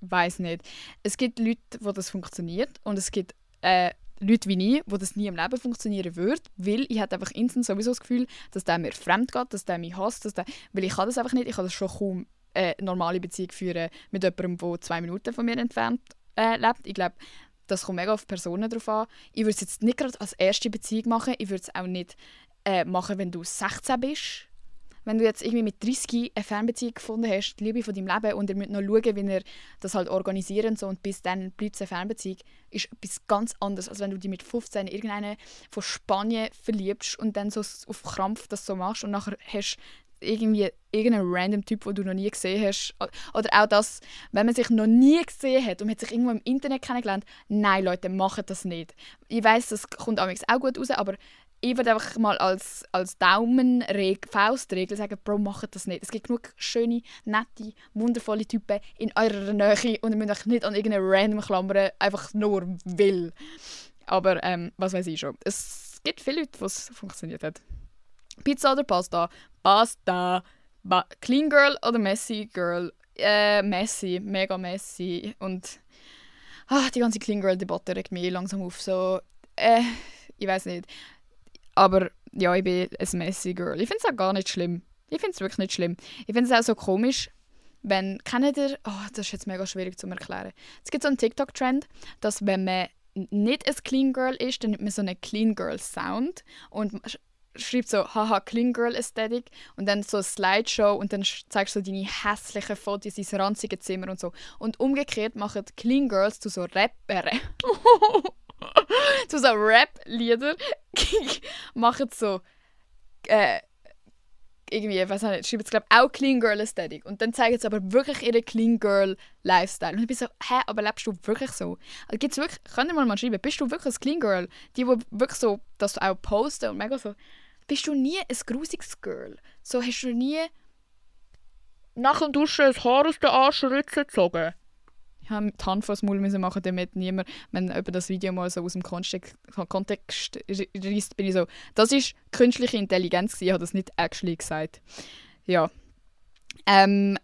weiß nicht. Es gibt Leute, wo das funktioniert und es gibt äh, Leute wie ich, wo das nie im Leben funktionieren würde, weil ich habe einfach instant sowieso das Gefühl, dass der mir fremd geht, dass der mich hasst, dass der, weil ich kann das einfach nicht, ich kann das schon kaum eine normale Beziehung führen mit jemandem, der zwei Minuten von mir entfernt äh, lebt. Ich glaube, das kommt mega auf die Personen drauf an. Ich würde es jetzt nicht gerade als erste Beziehung machen, ich würde es auch nicht äh, machen, wenn du sechzehn bist. Wenn du jetzt irgendwie mit dreißig eine Fernbeziehung gefunden hast, die Liebe von deinem Leben, und ihr müsst noch schauen, wie ihr das halt organisiert und so, und bis dann bleibt es eine Fernbeziehung, ist etwas ganz anderes, als wenn du dich mit fünfzehn in irgendeine von Spanien verliebst und dann so auf Krampf das so machst und nachher hast irgendwie irgendeinen random Typ, den du noch nie gesehen hast. Oder auch das, wenn man sich noch nie gesehen hat und man hat sich irgendwo im Internet kennengelernt. Nein, Leute, macht das nicht. Ich weiss, das kommt auch gut raus, aber ich würde einfach mal als, als Daumenregel, Faustregel sagen, Bro, macht das nicht. Es gibt genug schöne, nette, wundervolle Typen in eurer Nähe und ihr müsst euch nicht an irgendeine random klammern, einfach nur will. Aber ähm, was weiß ich schon. Es gibt viele Leute, wo es funktioniert hat. Pizza oder Pasta? Pasta. Ba- Clean Girl oder Messy Girl? Äh, Messy, mega messy. Und ach, die ganze Clean Girl-Debatte regt mich langsam auf. So, äh, ich weiß nicht. Aber ja, ich bin ein Messy Girl. Ich finde es auch gar nicht schlimm. Ich finde es wirklich nicht schlimm. Ich finde es auch so komisch, wenn, kennt ihr, oh, das ist jetzt mega schwierig zu erklären. Es gibt so einen TikTok-Trend, dass wenn man nicht ein Clean Girl ist, dann nimmt man so einen Clean Girl Sound und sch- schreibt so, haha, Clean Girl Ästhetik und dann so eine Slideshow und dann sch- zeigst du so deine hässlichen Fotos, dein ranzige Zimmer und so. Und umgekehrt machen Clean Girls zu so Rapper. zu so Rap-Lieder machen so äh, irgendwie, ich weiß nicht, schreiben sie glaube auch Clean Girl Ästhetik und dann zeigen sie aber wirklich ihren Clean Girl Lifestyle und ich bin so, hä, aber lebst du wirklich so? Also gibt's wirklich, könnt ihr mal mal schreiben, bist du wirklich ein Clean Girl? Die, die wirklich so, dass du auch posten und mega so, bist du nie ein grusiges Girl? So, hast du nie nach dem Duschen das Haar aus den Arschritzen gezogen? Ich musste die Hand vor das Maul machen, damit niemand, wenn jemand das Video mal so aus dem Kontext, Kontext reißt, bin ich so, das war künstliche Intelligenz, ich habe das nicht actually gesagt. Ja. Ähm,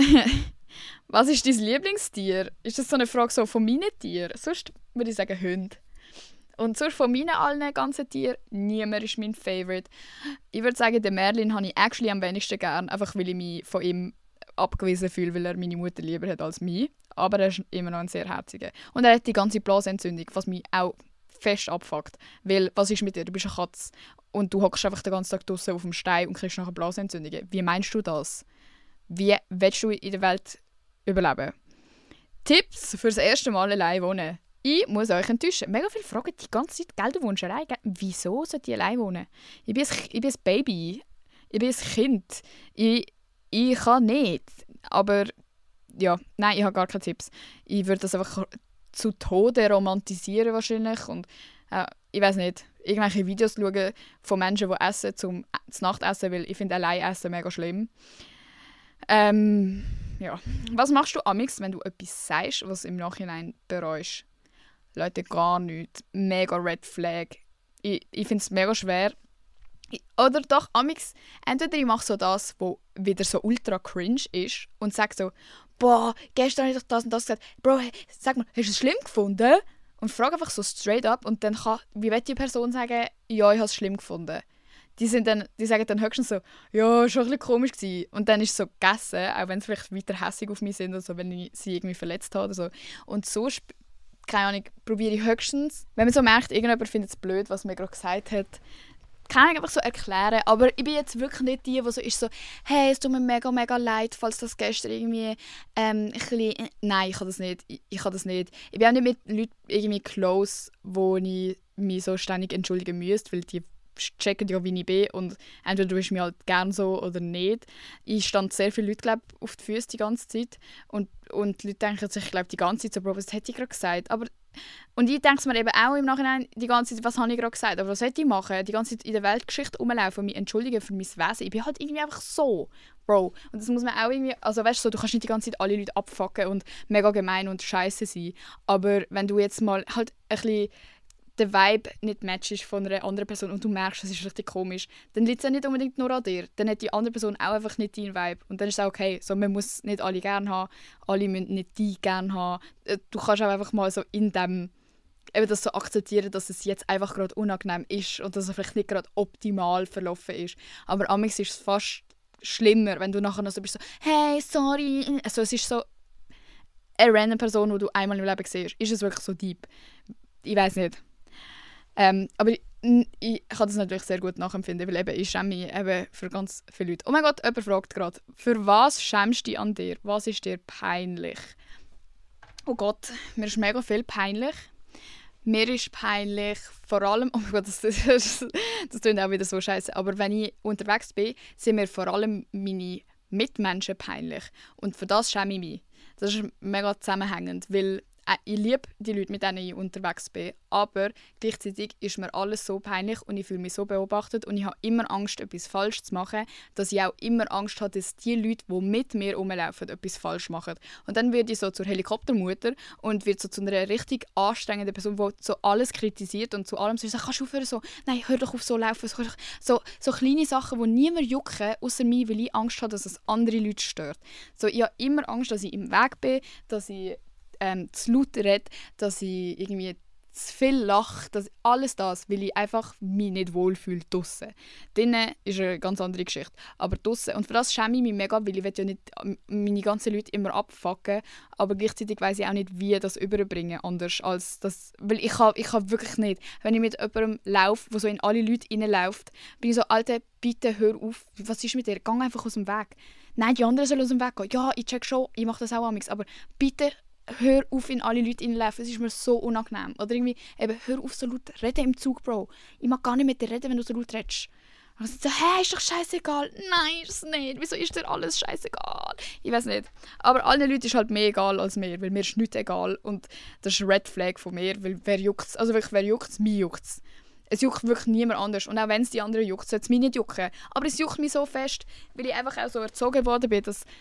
was ist dein Lieblingstier? Ist das so eine Frage so von meinen Tieren? Sonst würde ich sagen Hund. Und sonst von meinen allen ganzen Tieren, niemand ist mein Favorite. Ich würde sagen, den Merlin habe ich actually am wenigsten gern, einfach weil ich mich von ihm abgewiesen fühle, weil er meine Mutter lieber hat als mich. Aber er ist immer noch ein sehr herziger. Und er hat die ganze Blasenentzündung, was mich auch fest abfuckt. Weil, was ist mit dir? Du bist eine Katze und du hockst einfach den ganzen Tag draußen auf dem Stein und kriegst nachher Blasenentzündungen. Wie meinst du das? Wie willst du in der Welt überleben? Tipps für das erste Mal allein wohnen. Ich muss euch enttäuschen. Mega viele fragen die ganze Zeit, gell, du wohnst allein. Gell? Wieso sollte ich allein wohnen? Ich bin ein, ich bin ein Baby. Ich bin ein Kind. Ich, ich kann nicht. Aber ja, nein, ich habe gar keine Tipps. Ich würde das einfach zu Tode romantisieren wahrscheinlich. Und äh, ich weiß nicht, irgendwelche Videos schauen von Menschen, die essen zum, zum Nachtessen, weil ich finde allein essen mega schlimm. Ähm, ja. Was machst du amix, wenn du etwas sagst, was im Nachhinein bereust? Leute, gar nichts. Mega Red Flag. Ich, ich finde es mega schwer. Ich, oder doch, amix, entweder ich mache so das, was wieder so ultra cringe ist und sage so, boah, gestern habe ich doch das und das gesagt. Bro, hey, sag mal, hast du es schlimm gefunden? Und frage einfach so straight up und dann kann, wie wird die Person sagen, ja, ich habe es schlimm gefunden. Die, sind dann, die sagen dann höchstens so, ja, schon ein bisschen komisch gewesen. Und dann ist es so gegessen, auch wenn sie vielleicht weiter hässig auf mich sind oder so, wenn ich sie irgendwie verletzt habe oder so. Und so, sp- keine Ahnung, probiere ich höchstens, wenn man so merkt, irgendjemand findet es blöd, was mir gerade gesagt hat, kann ich einfach so erklären, aber ich bin jetzt wirklich nicht die, die so ist so, hey, es tut mir mega, mega leid, falls das gestern irgendwie ähm, ein bisschen... Nein, ich kann das nicht. Ich, ich kann das nicht. Ich bin auch nicht mit Leuten irgendwie close, wo ich mich so ständig entschuldigen müsste, weil die checken ja, wie ich bin und entweder du bist mir halt gern so oder nicht. Ich stand sehr viele Leute, glaub, auf die Füße die ganze Zeit und, und die Leute denken sich, glaub, die ganze Zeit so, Bro, was hätte ich gerade gesagt? Aber und ich denke mir eben auch im Nachhinein die ganze Zeit, was habe ich gerade gesagt, aber was sollte ich machen? Die ganze Zeit in der Weltgeschichte rumlaufen und mich entschuldigen für mein Wesen. Ich bin halt irgendwie einfach so, Bro. Und das muss man auch irgendwie, also weißt du, so, du kannst nicht die ganze Zeit alle Leute abfucken und mega gemein und scheiße sein. Aber wenn du jetzt mal halt ein bisschen der Vibe nicht matcht von einer anderen Person und du merkst, das ist richtig komisch, dann liegt es ja nicht unbedingt nur an dir. Dann hat die andere Person auch einfach nicht deinen Vibe. Und dann ist es auch okay. So, man muss nicht alle gerne haben, alle müssen nicht die gerne haben. Du kannst auch einfach mal so in dem, eben das so akzeptieren, dass es jetzt einfach gerade unangenehm ist und dass es vielleicht nicht gerade optimal verlaufen ist. Aber amigs ist es fast schlimmer, wenn du nachher noch so bist, so «Hey, sorry!» Also es ist so eine random Person, die du einmal im Leben siehst. Ist es wirklich so deep? Ich weiß nicht. Ähm, aber ich, ich kann das natürlich sehr gut nachempfinden, weil eben ich schäme mich eben für ganz viele Leute. Oh mein Gott, jemand fragt gerade, für was schämst du dich an dir? Was ist dir peinlich? Oh Gott, mir ist mega viel peinlich. Mir ist peinlich, vor allem, oh mein Gott, das, das, das, das klingt auch wieder so scheiße, aber wenn ich unterwegs bin, sind mir vor allem meine Mitmenschen peinlich. Und für das schäme ich mich. Das ist mega zusammenhängend, weil äh, ich liebe die Leute, mit denen ich unterwegs bin, aber gleichzeitig ist mir alles so peinlich und ich fühle mich so beobachtet und ich habe immer Angst, etwas falsch zu machen, dass ich auch immer Angst habe, dass die Leute, die mit mir rumlaufen, etwas falsch machen. Und dann werde ich so zur Helikoptermutter und wird so zu einer richtig anstrengenden Person, die so alles kritisiert und zu allem so sagt, kannst du aufhören so, nein, hör doch auf so laufen. So, so, so kleine Sachen, die niemand jucken, außer mir, weil ich Angst habe, dass es andere Leute stört. So, ich habe immer Angst, dass ich im Weg bin, dass ich ähm, zu laut rede, dass ich irgendwie zu viel lache, dass alles das, weil ich einfach mich nicht wohlfühle draussen. Drinnen ist eine ganz andere Geschichte. Aber draussen, und für das schäme ich mich mega, weil ich will ja nicht meine ganzen Leute immer abfucken, aber gleichzeitig weiss ich auch nicht, wie das überbringen, anders als das, weil ich kann, ich kann wirklich nicht, wenn ich mit jemandem laufe, der so in alle Leute reinläuft, bin ich so, Alter, bitte hör auf, was ist mit dir, geh einfach aus dem Weg. Nein, die anderen sollen aus dem Weg gehen. Ja, ich check schon, ich mache das auch amigs, aber bitte hör auf, in alle Leute reinlaufen, es ist mir so unangenehm. Oder irgendwie, eben, hör auf so laut reden im Zug, Bro. Ich mag gar nicht mit dir reden, wenn du so laut redest. Und dann so, hä, ist doch scheißegal. Nein, ist es nicht. Wieso ist dir alles scheißegal? Ich weiß nicht. Aber allen Leuten ist halt mehr egal als mir, weil mir ist nichts egal. Und das ist ein Red Flag von mir, weil wer juckt's? Also wirklich, wer juckt's? Mir juckt's. Es juckt wirklich niemand anders. Und auch wenn es die anderen juckt, sollte es mich nicht jucken. Aber es juckt mich so fest, weil ich einfach auch so erzogen worden bin, dass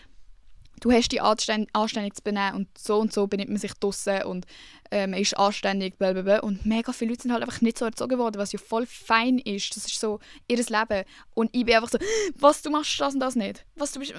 du hast dich anständig, anständig zu benehmen und so und so benimmt man sich draussen und äh, man ist anständig, blablabla. Und mega viele Leute sind halt einfach nicht so erzogen worden, was ja voll fein ist. Das ist so ihr Leben. Und ich bin einfach so, was, du machst das und das nicht? Was, du bist...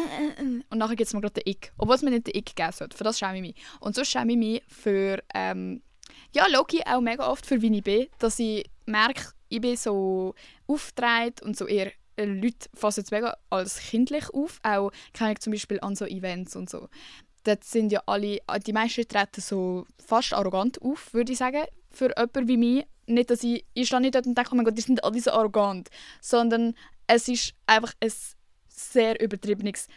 Und nachher gibt es mir gerade den Ick. Obwohl es mir nicht den Ick gegeben hat. Für das schäme ich mich. Und so schäme ich mich für... Ähm, ja, Loki auch mega oft für wie ich bin, dass ich merke, ich bin so aufgedreht und so eher... Leute fassen es mega als kindlich auf, auch kenne ich zum Beispiel an so Events und so. Dort sind ja alle, die meisten treten so fast arrogant auf, würde ich sagen, für jemanden wie mich. Nicht, dass ich, ich stehe nicht dort und denke, oh mein Gott, die sind alle so arrogant, sondern es ist einfach ein sehr übertriebenes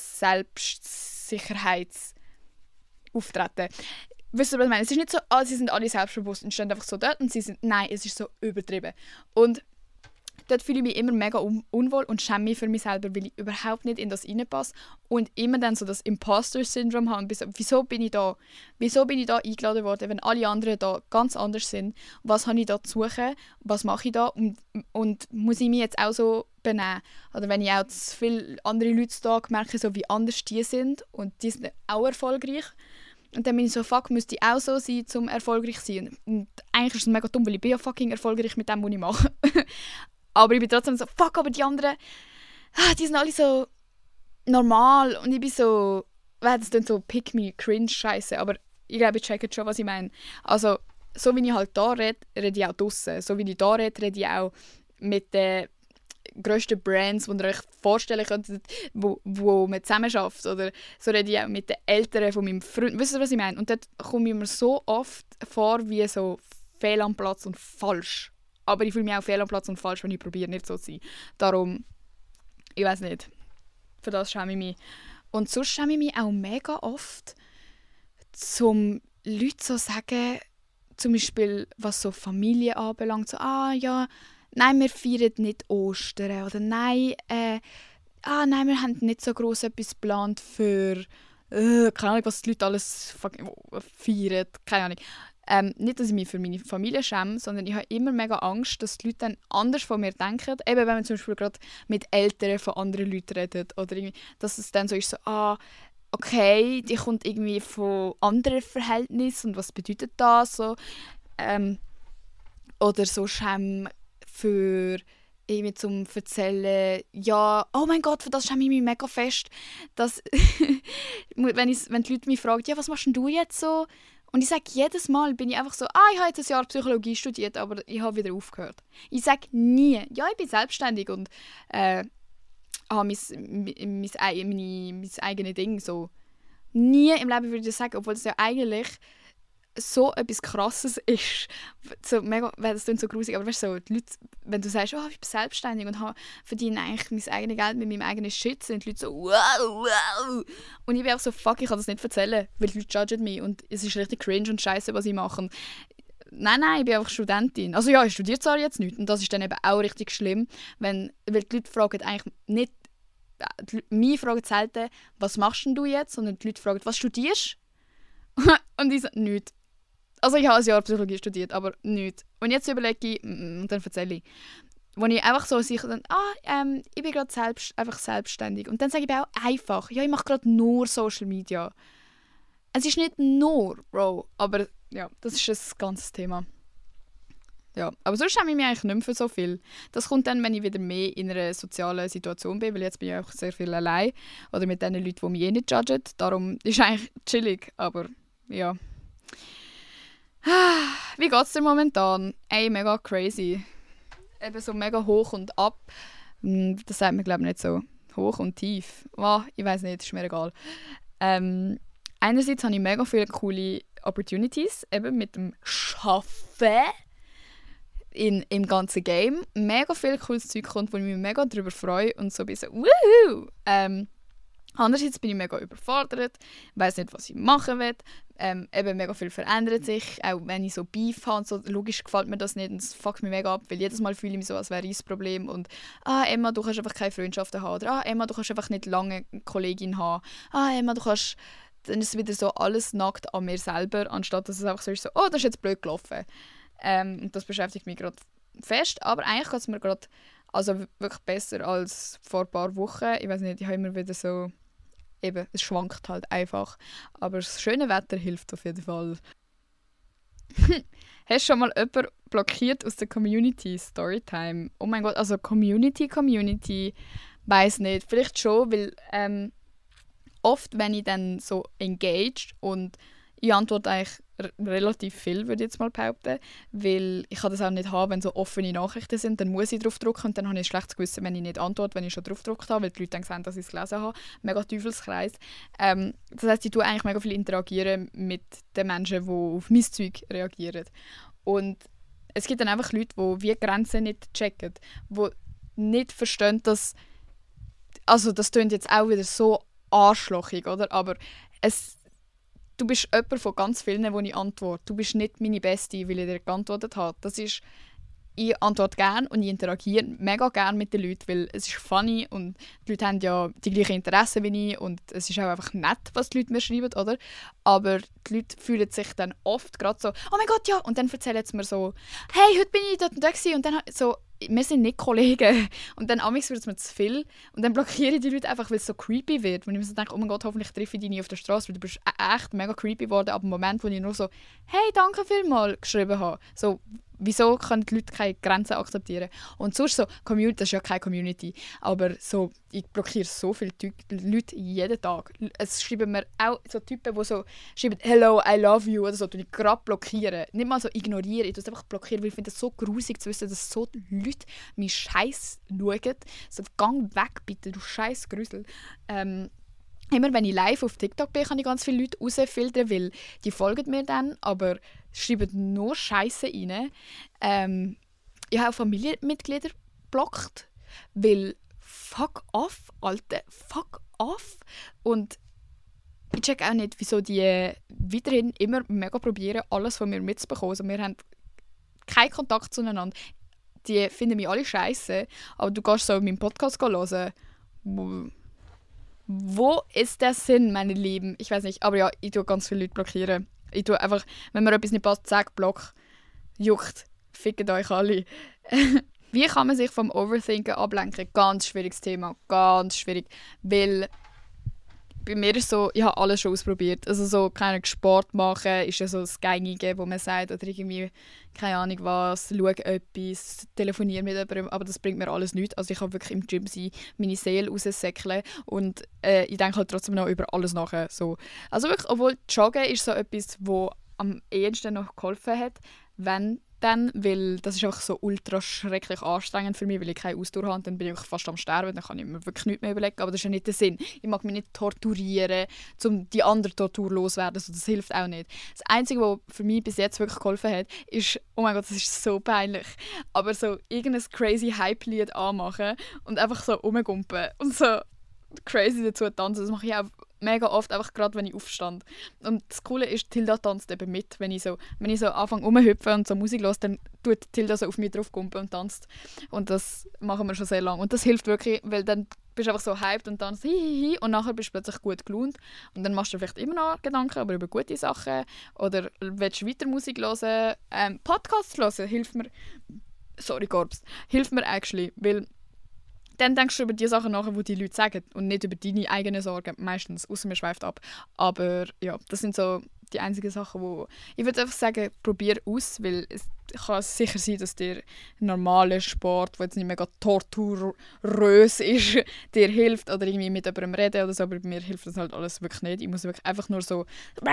Selbstsicherheitsauftreten. Wisst ihr, was ich meine? Es ist nicht so, ah, sie sind alle selbstbewusst und stehen einfach so dort und sie sind, nein, es ist so übertrieben. Und dort fühle ich mich immer mega un- unwohl und schäme mich für mich selber, weil ich überhaupt nicht in das reinpasse und immer dann so das Imposter-Syndrom habe und bin so, wieso bin ich da? Wieso bin ich da eingeladen worden, wenn alle anderen da ganz anders sind? Was habe ich da zu suchen? Was mache ich da? Und, und muss ich mich jetzt auch so benehmen? Oder wenn ich auch zu viele andere Leute da merke, so wie anders die sind und die sind auch erfolgreich. Und dann bin ich so, fuck, müsste ich auch so sein, um erfolgreich zu sein. Und eigentlich ist es mega dumm, weil ich bin ja fucking erfolgreich mit dem, was ich mache. Aber ich bin trotzdem so, fuck, aber die anderen, ah, die sind alle so normal. Und ich bin so, das klingt so pick-me, cringe-Scheiße. Aber ich glaube, ich checke schon, was ich meine. Also, so wie ich halt da rede, rede ich auch draussen. So wie ich da rede, rede ich auch mit den grössten Brands, die ihr euch vorstellen könnt, wo, wo man zusammen arbeitet. Oder so rede ich auch mit den Eltern von meinem Freund. Wisst ihr, was ich meine? Und dort komme ich mir so oft vor, wie so fehl am Platz und falsch. Aber ich fühle mich auch fehl am Platz und falsch, wenn ich probiere, nicht so zu sein. Darum, ich weiß nicht. Für das schäme ich mich. Und sonst schäme ich mich auch mega oft, zum Leute so sagen, zum Beispiel, was so Familie anbelangt, so, ah ja, nein, wir feiern nicht Ostern. Oder nein, äh, ah, nein, wir haben nicht so gross etwas geplant für, äh, keine Ahnung, was die Leute alles feiern, keine Ahnung. Ähm, nicht, dass ich mich für meine Familie schäme, sondern ich habe immer mega Angst, dass die Leute dann anders von mir denken. Eben, wenn man zum Beispiel gerade mit Eltern von anderen Leuten redet. Oder irgendwie, dass es dann so ist, so, ah, okay, die kommt irgendwie von anderen Verhältnissen und was bedeutet das? So, ähm, Oder so Schäme für irgendwie zum Erzählen, ja, oh mein Gott, für das schäme ich mich mega fest. Dass, wenn, ich, wenn die Leute mich fragen, ja, was machst denn du jetzt so? Und ich sage jedes Mal, bin ich einfach so, ah, ich habe jetzt ein Jahr Psychologie studiert, aber ich habe wieder aufgehört. Ich sage nie, ja, ich bin selbstständig und äh, habe mein, mein, mein, meine, mein eigenes Ding. So. Nie im Leben würde ich das sagen, obwohl es ja eigentlich so etwas Krasses ist. So mega, das klingt so grusig, aber weißt du, so, die Leute, wenn du sagst, oh, ich bin selbstständig und habe, verdiene eigentlich mein eigenes Geld mit meinem eigenen Shit, sind die Leute so, wow, wow. Und ich bin auch so, fuck, ich kann das nicht erzählen, weil die Leute judgen mich und es ist richtig cringe und scheiße, was ich mache. Nein, nein, ich bin einfach Studentin. Also ja, ich studiere zwar jetzt nicht und das ist dann eben auch richtig schlimm, wenn, weil die Leute fragen eigentlich nicht, die Leute, mich fragen selten, was machst denn du jetzt, sondern die Leute fragen, was studierst du? Und ich sage, nichts. Also ich habe ein Jahr Psychologie studiert, aber nichts. Und jetzt überlege ich, mm, und dann erzähle ich. Wo ich einfach so sicher dann, ah, ähm, ich bin gerade selbst, einfach selbstständig. Und dann sage ich mir auch einfach, ja, ich mache gerade nur Social Media. Es ist nicht nur, Bro, aber ja, das ist ein ganzes Thema. Ja, aber sonst schäme ich mich eigentlich nicht mehr für so viel. Das kommt dann, wenn ich wieder mehr in einer sozialen Situation bin, weil jetzt bin ich auch sehr viel allein. Oder mit den Leuten, die mich eh nicht judgen. Darum ist es eigentlich chillig, aber ja. Wie geht es dir momentan? Ey, mega crazy. Eben so mega hoch und ab. Das sagt man, glaube ich, nicht so. Hoch und tief. Oh, ich weiß nicht, ist mir egal. Ähm, einerseits habe ich mega viele coole Opportunities, eben mit dem Arbeiten in, im ganzen Game. Mega viel cooles Zeug kommt, wo ich mich mega darüber freue und so ein bisschen wuhu! Ähm, Andererseits bin ich mega überfordert, weiß nicht, was ich machen will. Ähm, eben mega viel verändert sich, auch wenn ich so Beef habe und so. Logisch gefällt mir das nicht und es fuckt mich mega ab, weil jedes Mal fühle ich mich so, als wäre ich das Problem. Und «Ah, Emma, du kannst einfach keine Freundschaften haben» oder «Ah, Emma, du kannst einfach nicht lange eine Kollegin haben». «Ah, Emma, du kannst...» Dann ist es wieder so alles nackt an mir selber, anstatt dass es einfach so ist, so «Oh, das ist jetzt blöd gelaufen». Ähm, und das beschäftigt mich gerade fest, aber eigentlich geht es mir gerade also wirklich besser als vor ein paar Wochen. Ich weiß nicht, ich habe immer wieder so... Eben, es schwankt halt einfach. Aber das schöne Wetter hilft auf jeden Fall. Hast du schon mal jemanden blockiert aus der Community? Storytime. Oh mein Gott, also Community, Community, weiss nicht. Vielleicht schon, weil ähm, oft, wenn ich dann so engaged und ich antworte eigentlich r- relativ viel, würde ich jetzt mal behaupten, weil ich kann das auch nicht haben, wenn so offene Nachrichten sind, dann muss ich drauf drücken und dann habe ich ein schlechtes Gewissen, wenn ich nicht antworte, wenn ich schon drauf gedrückt habe, weil die Leute dann sehen, dass ich es gelesen habe. Mega Teufelskreis. Ähm, das heisst, ich tue eigentlich mega viel interagieren mit den Menschen, die auf mein Zeug reagieren. Und es gibt dann einfach Leute, die wie Grenzen nicht checken, die nicht verstehen, dass also das klingt jetzt auch wieder so arschlochig, oder? Aber es du bist jemand von ganz vielen, wo ich antworte. Du bist nicht meine Beste, weil ich dir geantwortet habe. Das ist, ich antworte gerne und ich interagiere mega gerne mit den Leuten, weil es ist funny und die Leute haben ja die gleichen Interessen wie ich und es ist auch einfach nett, was die Leute mir schreiben, oder? Aber die Leute fühlen sich dann oft gerade so, oh mein Gott, ja, und dann erzählen sie mir so, hey, heute bin ich dort und da gewesen. Und dann so, wir sind nicht Kollegen. Und dann amigs wird es mir zu viel. Und dann blockiere ich die Leute einfach, weil es so creepy wird. Und ich mir so denke, oh mein Gott, hoffentlich treffe ich dich nie auf der Straße, weil du bist e- echt mega creepy geworden ab dem Moment, wo ich nur so «Hey, danke vielmals» geschrieben habe. So, wieso können die Leute keine Grenzen akzeptieren? Und sonst so, Community, das ist ja keine Community, aber so, ich blockiere so viele Ty- Leute jeden Tag. Es schreiben mir auch so Typen, die so schreiben «Hello, I love you» oder so, die ich gerade blockieren. Nicht mal so ignorieren, ich tue es einfach blockieren, weil ich finde es so grusig zu wissen, dass so Leute meinen Scheiß schauen. So, gang weg bitte, du scheiß Grüsel. Ähm, Immer wenn ich live auf TikTok bin, kann ich ganz viele Leute rausfiltern, weil die folgen mir dann, aber schreiben nur Scheiße rein. Ähm, ich habe auch Familienmitglieder geblockt, weil fuck off, Alter, fuck off. Und ich check auch nicht, wieso die weiterhin immer mega probieren, alles von mir mitzubekommen. Also wir haben keinen Kontakt zueinander. Die finden mich alle scheiße, aber du kannst so meinen Podcast hören. Wo ist der Sinn, meine Lieben? Ich weiß nicht, aber ja, ich tue ganz viele Leute blockieren. Ich tue einfach, wenn mir etwas nicht passt, sag Block. Juckt. Fickt euch alle. Wie kann man sich vom Overthinken ablenken? Ganz schwieriges Thema. Ganz schwierig. Weil bei mir ist so, ich habe alles schon ausprobiert. Also so, keine Ahnung, Sport machen ist ja so das Gängige, wo man sagt, oder irgendwie, keine Ahnung was, schau etwas, telefoniere mit jemandem, aber das bringt mir alles nichts. Also ich kann wirklich im Gym sein, meine Seele raussäckeln und äh, ich denke halt trotzdem noch über alles nachher. So. Also wirklich, obwohl Joggen ist so etwas, wo am ehesten noch geholfen hat, wenn dann, weil das ist einfach so ultra schrecklich anstrengend für mich, weil ich keine Ausdauer habe, dann bin ich fast am Sterben, dann kann ich mir wirklich nichts mehr überlegen, aber das ist ja nicht der Sinn. Ich mag mich nicht torturieren, um die andere Tortur loszuwerden, also das hilft auch nicht. Das Einzige, was für mich bis jetzt wirklich geholfen hat, ist, oh mein Gott, das ist so peinlich, aber so irgendein crazy Hype-Lied anmachen und einfach so rumgumpen und so crazy dazu tanzen, das mache ich auch mega oft, einfach gerade wenn ich aufstand. Und das Coole ist, Tilda tanzt eben mit. Wenn ich so, wenn ich so anfange rumzuhüpfen und so Musik höre, dann tut Tilda so auf mich draufkumpen und tanzt. Und das machen wir schon sehr lange. Und das hilft wirklich, weil dann bist du einfach so hyped und tanzt hihihi und nachher bist du plötzlich gut gelaunt. Und dann machst du vielleicht immer noch Gedanken aber über gute Sachen oder willst du weiter Musik hören. Ähm, Podcasts hören hilft mir, sorry Gorbs, hilft mir actually, weil dann denkst du über die Sachen nach, die die Leute sagen und nicht über deine eigenen Sorgen, meistens, außer mir schweift ab. Aber ja, das sind so die einzigen Sachen, wo ich würde einfach sagen, probier aus, weil es kann sicher sein, dass dir normaler Sport, der jetzt nicht mega torturös ist, dir hilft oder irgendwie mit jemandem reden oder so, aber bei mir hilft das halt alles wirklich nicht. Ich muss wirklich einfach nur so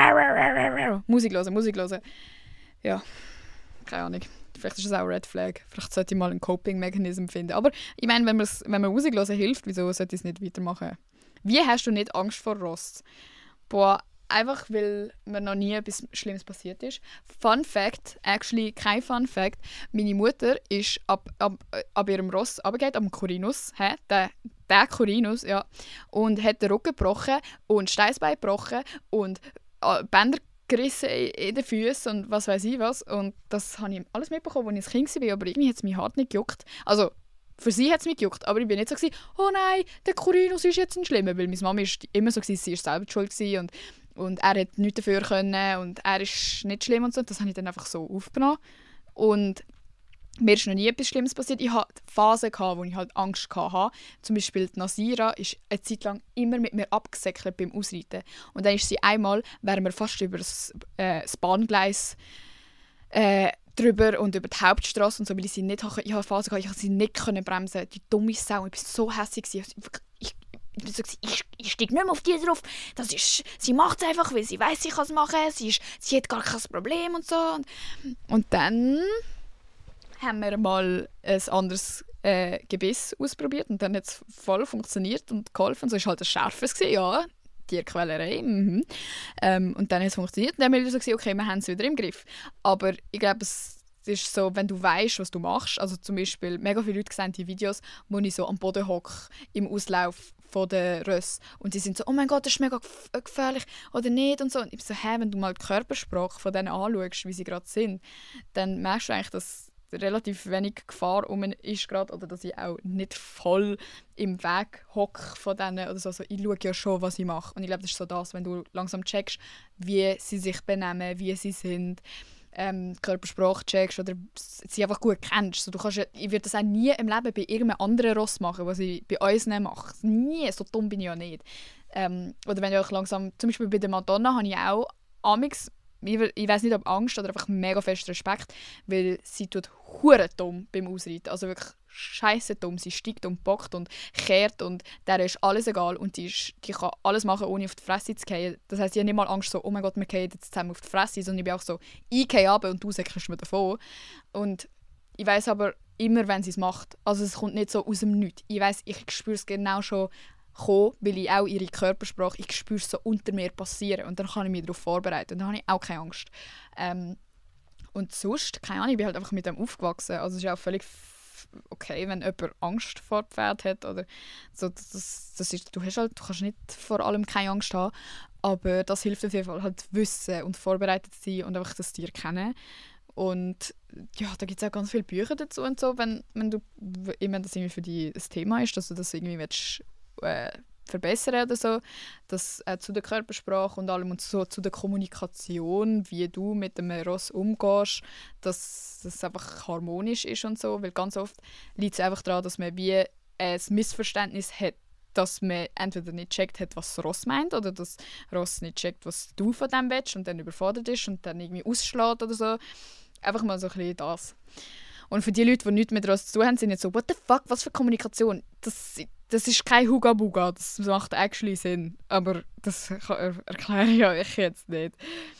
Musik hören, Musik hören. Ja, keine Ahnung. Vielleicht ist das auch ein Red Flag. Vielleicht sollte ich mal einen Coping-Mechanism finden. Aber ich meine, wenn, wenn man Musik hören hilft, wieso sollte ich es nicht weitermachen? Wie hast du nicht Angst vor Rost? Boah, einfach weil mir noch nie etwas Schlimmes passiert ist. Fun Fact, actually kein Fun Fact, meine Mutter ist ab, ab, ab ihrem Ross runtergegangen, am Corinus, hä? Der, der Corinus, ja, und hat den Rücken gebrochen und Steißbein gebrochen und äh, Bänder gerissen in den Füßen und was weiß ich was. Und das habe ich alles mitbekommen, als ich ein Kind war, aber irgendwie hat es mich hart nicht gejuckt. Also, für sie hat es mich gejuckt, aber ich bin nicht so gewesen, oh nein, der Corinus ist jetzt ein Schlimmer, weil meine Mama ist immer so gewesen, sie ist selber schuld gewesen und, und er hat nichts dafür können und er ist nicht schlimm und so. Das habe ich dann einfach so aufgenommen. Und mir ist noch nie etwas Schlimmes passiert. Ich hatte Phasen, wo ich halt Angst hatte. Zum Beispiel die Nasira ist eine Zeit lang immer mit mir abgesäckelt beim Ausreiten. Und dann ist sie einmal, wären wir fast über das, äh, das Bahngleis äh, drüber und über die Hauptstraße und so, weil ich sie nicht hatte. Ich hatte Phasen, ich konnte sie nicht bremsen. Die dumme Sau. Ich war so hässlich. Ich, ich, ich, ich, ich, ich steige nicht mehr auf die drauf. Das ist, sie macht es einfach, weil sie weiß, sie kann es machen. Sie, ist, sie hat gar kein Problem und so. Und, und dann haben wir mal ein anderes äh, Gebiss ausprobiert und dann hat es voll funktioniert und geholfen. So war halt ein scharfes, ja, Tierquälerei. Mhm. Ähm, und dann hat es funktioniert und dann haben wir so gesagt, okay, wir haben es wieder im Griff. Aber ich glaube, es ist so, wenn du weißt, was du machst, also zum Beispiel, mega viele Leute sehen die Videos, wo ich so am Boden hocke, im Auslauf von der Röss und die sind so, oh mein Gott, das ist mega gefährlich oder nicht und so. Und ich bin so, hä, wenn du mal die Körpersprache von denen anschaust, wie sie gerade sind, dann merkst du eigentlich, dass relativ wenig Gefahr um ist gerade oder dass ich auch nicht voll im Weg hocke von denen oder so. Also ich schaue ja schon, was ich mache. Und ich glaube, das ist so das, wenn du langsam checkst, wie sie sich benehmen, wie sie sind, ähm, Körpersprache checkst oder sie einfach gut kennst. So, du kannst ja, ich würde das auch nie im Leben bei irgendeinem anderen Ross machen, was ich bei uns nicht mache. Nie, so dumm bin ich ja nicht. Ähm, oder wenn ich auch langsam, zum Beispiel bei der Madonna habe ich auch amix ich, ich weiß nicht, ob Angst oder einfach mega fest Respekt, weil sie tut hure dumm beim Ausreiten. Also wirklich scheisse dumm. Sie steigt und bockt und kehrt und der ist alles egal und die, ist, die kann alles machen, ohne auf die Fresse zu fallen. Das heisst, ich habe nicht mal Angst, so, oh mein Gott, wir fallen jetzt zusammen auf die Fresse, sondern ich bin auch so, ich gehe runter und du säckelst mir davon. Und ich weiss aber immer, wenn sie es macht. Also es kommt nicht so aus dem Nichts. Ich weiss, ich spüre es genau schon kommen, weil ich auch ihre Körpersprache, ich spüre es so unter mir passieren und dann kann ich mich darauf vorbereiten und dann habe ich auch keine Angst. Ähm, und sonst, keine Ahnung, ich bin halt einfach mit dem aufgewachsen, also es ist auch völlig okay, wenn jemand Angst vor Pferd hat oder so, das, das ist, du hast halt, du kannst nicht vor allem keine Angst haben, aber das hilft auf jeden Fall halt wissen und vorbereitet sein und einfach das Tier kennen. Und ja, da gibt es auch ganz viele Bücher dazu und so, wenn, wenn du, immer das irgendwie für dich das Thema ist, dass du das irgendwie willst, äh, verbessern oder so, dass äh, zu der Körpersprache und allem und so zu der Kommunikation, wie du mit dem Ross umgehst, dass das einfach harmonisch ist und so, weil ganz oft liegt es einfach daran, dass man wie ein Missverständnis hat dass man entweder nicht checkt hat, was Ross meint, oder dass Ross nicht checkt, was du von dem willst und dann überfordert ist und dann irgendwie ausschlägt oder so. Einfach mal so ein bisschen das. Und für die Leute, die nichts mit Ross zu tun haben, sind jetzt so, what the fuck, was für Kommunikation? Das, das ist kein Huga-Buga, das macht actually Sinn. Aber das er erkläre ja ich jetzt nicht.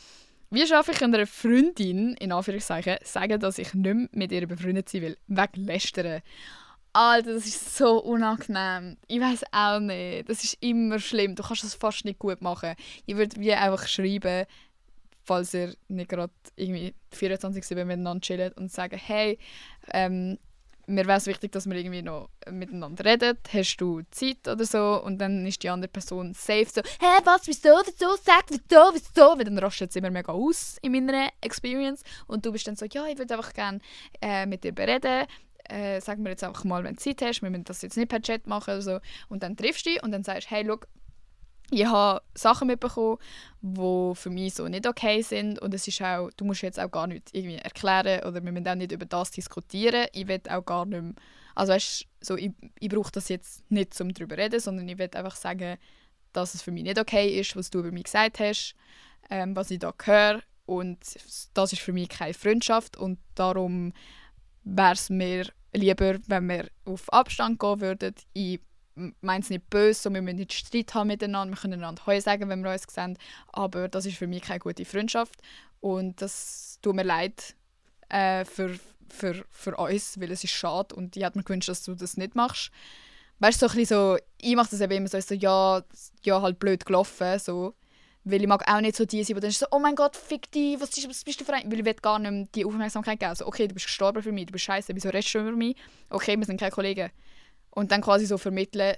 Wie schaffe ich einer Freundin, in Anführungszeichen, sagen, dass ich nicht mehr mit ihr befreundet sein will, wegen Lästern? Alter, das ist so unangenehm. Ich weiß auch nicht. Das ist immer schlimm. Du kannst das fast nicht gut machen. Ich würde wie einfach schreiben, falls ihr nicht gerade irgendwie vierundzwanzig sieben miteinander chillt und sagen, hey, ähm, mir wäre es wichtig, dass wir irgendwie noch miteinander reden. Hast du Zeit oder so? Und dann ist die andere Person safe so, hä, was, wieso, wieso, sag, wieso, wieso? Weil dann rastet es immer mega aus in meiner Experience. Und du bist dann so, ja, ich würde einfach gerne äh, mit dir reden. Äh, sag mir jetzt einfach mal, wenn du Zeit hast. Wir müssen das jetzt nicht per Chat machen oder so. Und dann triffst du dich und dann sagst du, hey, schau, ich habe Sachen mitbekommen, die für mich so nicht okay sind. Und es ist auch, du musst jetzt auch gar nicht irgendwie erklären oder wir müssen auch nicht über das diskutieren. Ich will auch gar nicht mehr, also weißt, so, ich, ich brauche das jetzt nicht, um darüber zu reden, sondern ich will einfach sagen, dass es für mich nicht okay ist, was du über mich gesagt hast, ähm, was ich da höre. Und das ist für mich keine Freundschaft und darum wäre es mir lieber, wenn wir auf Abstand gehen würden. Ich meine es nicht böse, so, wir müssen nicht Streit haben miteinander, wir können einander Heu sagen, wenn wir uns sehen, aber das ist für mich keine gute Freundschaft und das tut mir leid äh, für, für, für uns, weil es ist schade und ich hätte mir gewünscht, dass du das nicht machst. Weißt du, so ein bisschen so, ich mache das eben immer so, so ja, ja, halt blöd gelaufen, so. Weil ich mag auch nicht so die sein, die dann so, oh mein Gott, fick dich, was, ist, was bist du für ein... Weil ich will gar nicht mehr die Aufmerksamkeit geben. Also, okay, du bist gestorben für mich, du bist scheiße, wieso redest du über mich? Okay, wir sind keine Kollegen. Und dann quasi so vermitteln,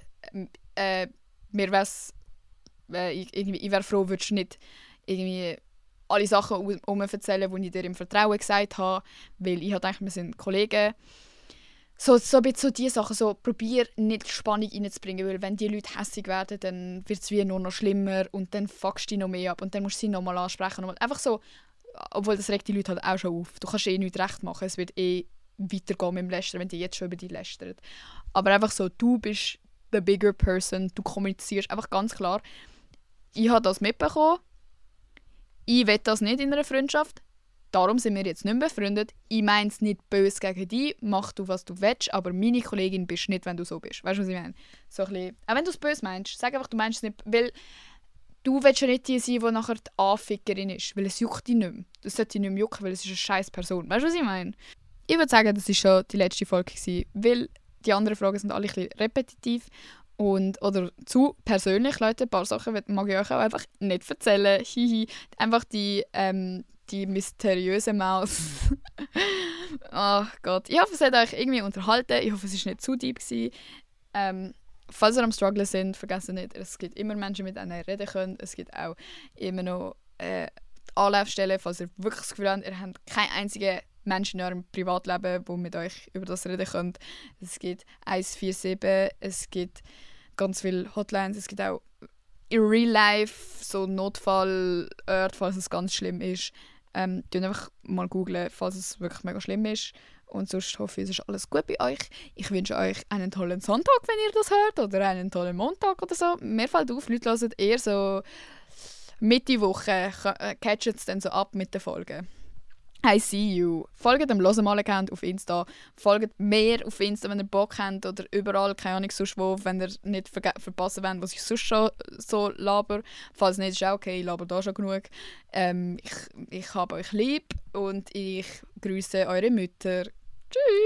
äh, mir wär's, äh, ich, irgendwie, ich wäre froh, würdest du nicht irgendwie alle Sachen um, um erzählen, die ich dir im Vertrauen gesagt habe, weil ich denke, wir sind Kollegen. So, so ein bisschen so diese Sachen, so probier nicht Spannung reinzubringen, weil wenn die Leute hässig werden, dann wird es wie nur noch schlimmer und dann fuckst du dich noch mehr ab und dann musst du sie nochmal ansprechen. Nochmal. Einfach so, obwohl das regt die Leute halt auch schon auf. Du kannst eh nichts recht machen, es wird eh weitergehen mit dem Lästern, wenn die jetzt schon über dich lästern. Aber einfach so, du bist the bigger person, du kommunizierst einfach ganz klar, ich habe das mitbekommen, ich will das nicht in einer Freundschaft, darum sind wir jetzt nicht mehr befreundet. Ich meine es nicht böse gegen dich, mach du, was du willst, aber meine Kollegin bist nicht, wenn du so bist. Weißt du, was ich meine? So ein bisschen, auch wenn du es böse meinst, sag einfach, du meinst es nicht, weil du willst ja nicht die sein, die nachher die Anfickerin ist, weil es juckt dich nicht mehr. Das sollte dich nicht mehr jucken, weil es ist eine scheiß Person. Weißt du, was ich meine? Ich würde sagen, das war schon die letzte Folge gewesen, weil die anderen Fragen sind alle ein bisschen repetitiv und, oder zu persönlich, Leute. Ein paar Sachen mag ich euch auch einfach nicht erzählen. Hihi. Einfach die, ähm, die mysteriöse Maus. Ach Gott. Ich hoffe, es hat euch irgendwie unterhalten. Ich hoffe, es war nicht zu deep gewesen. Ähm, falls ihr am Strugglen sind, vergessen nicht, es gibt immer Menschen, mit denen ihr reden könnt. Es gibt auch immer noch äh, Anlaufstellen, falls ihr wirklich das Gefühl habt, ihr habt keinen einzigen Menschen in eurem Privatleben, die mit euch über das reden können. Es gibt eins vier sieben, es gibt ganz viele Hotlines, es gibt auch in Real Life so Notfallorte, falls es ganz schlimm ist. Ähm, einfach mal googlen, falls es wirklich mega schlimm ist. Und sonst hoffe ich, es ist alles gut bei euch. Ich wünsche euch einen tollen Sonntag, wenn ihr das hört, oder einen tollen Montag oder so. Mir fällt auf, Leute hören eher so Mitte Woche, catchen es dann so ab mit den Folgen. I see you. Folgt dem Losemal-Account auf Insta. Folgt mehr auf Insta, wenn ihr Bock habt. Oder überall, keine Ahnung, sonst wo, wenn ihr nicht verge- verpassen wollt, was ich sonst schon so laber. Falls nicht, ist auch okay, ich laber da schon genug. Ähm, ich, ich habe euch lieb und ich grüße eure Mütter. Tschüss!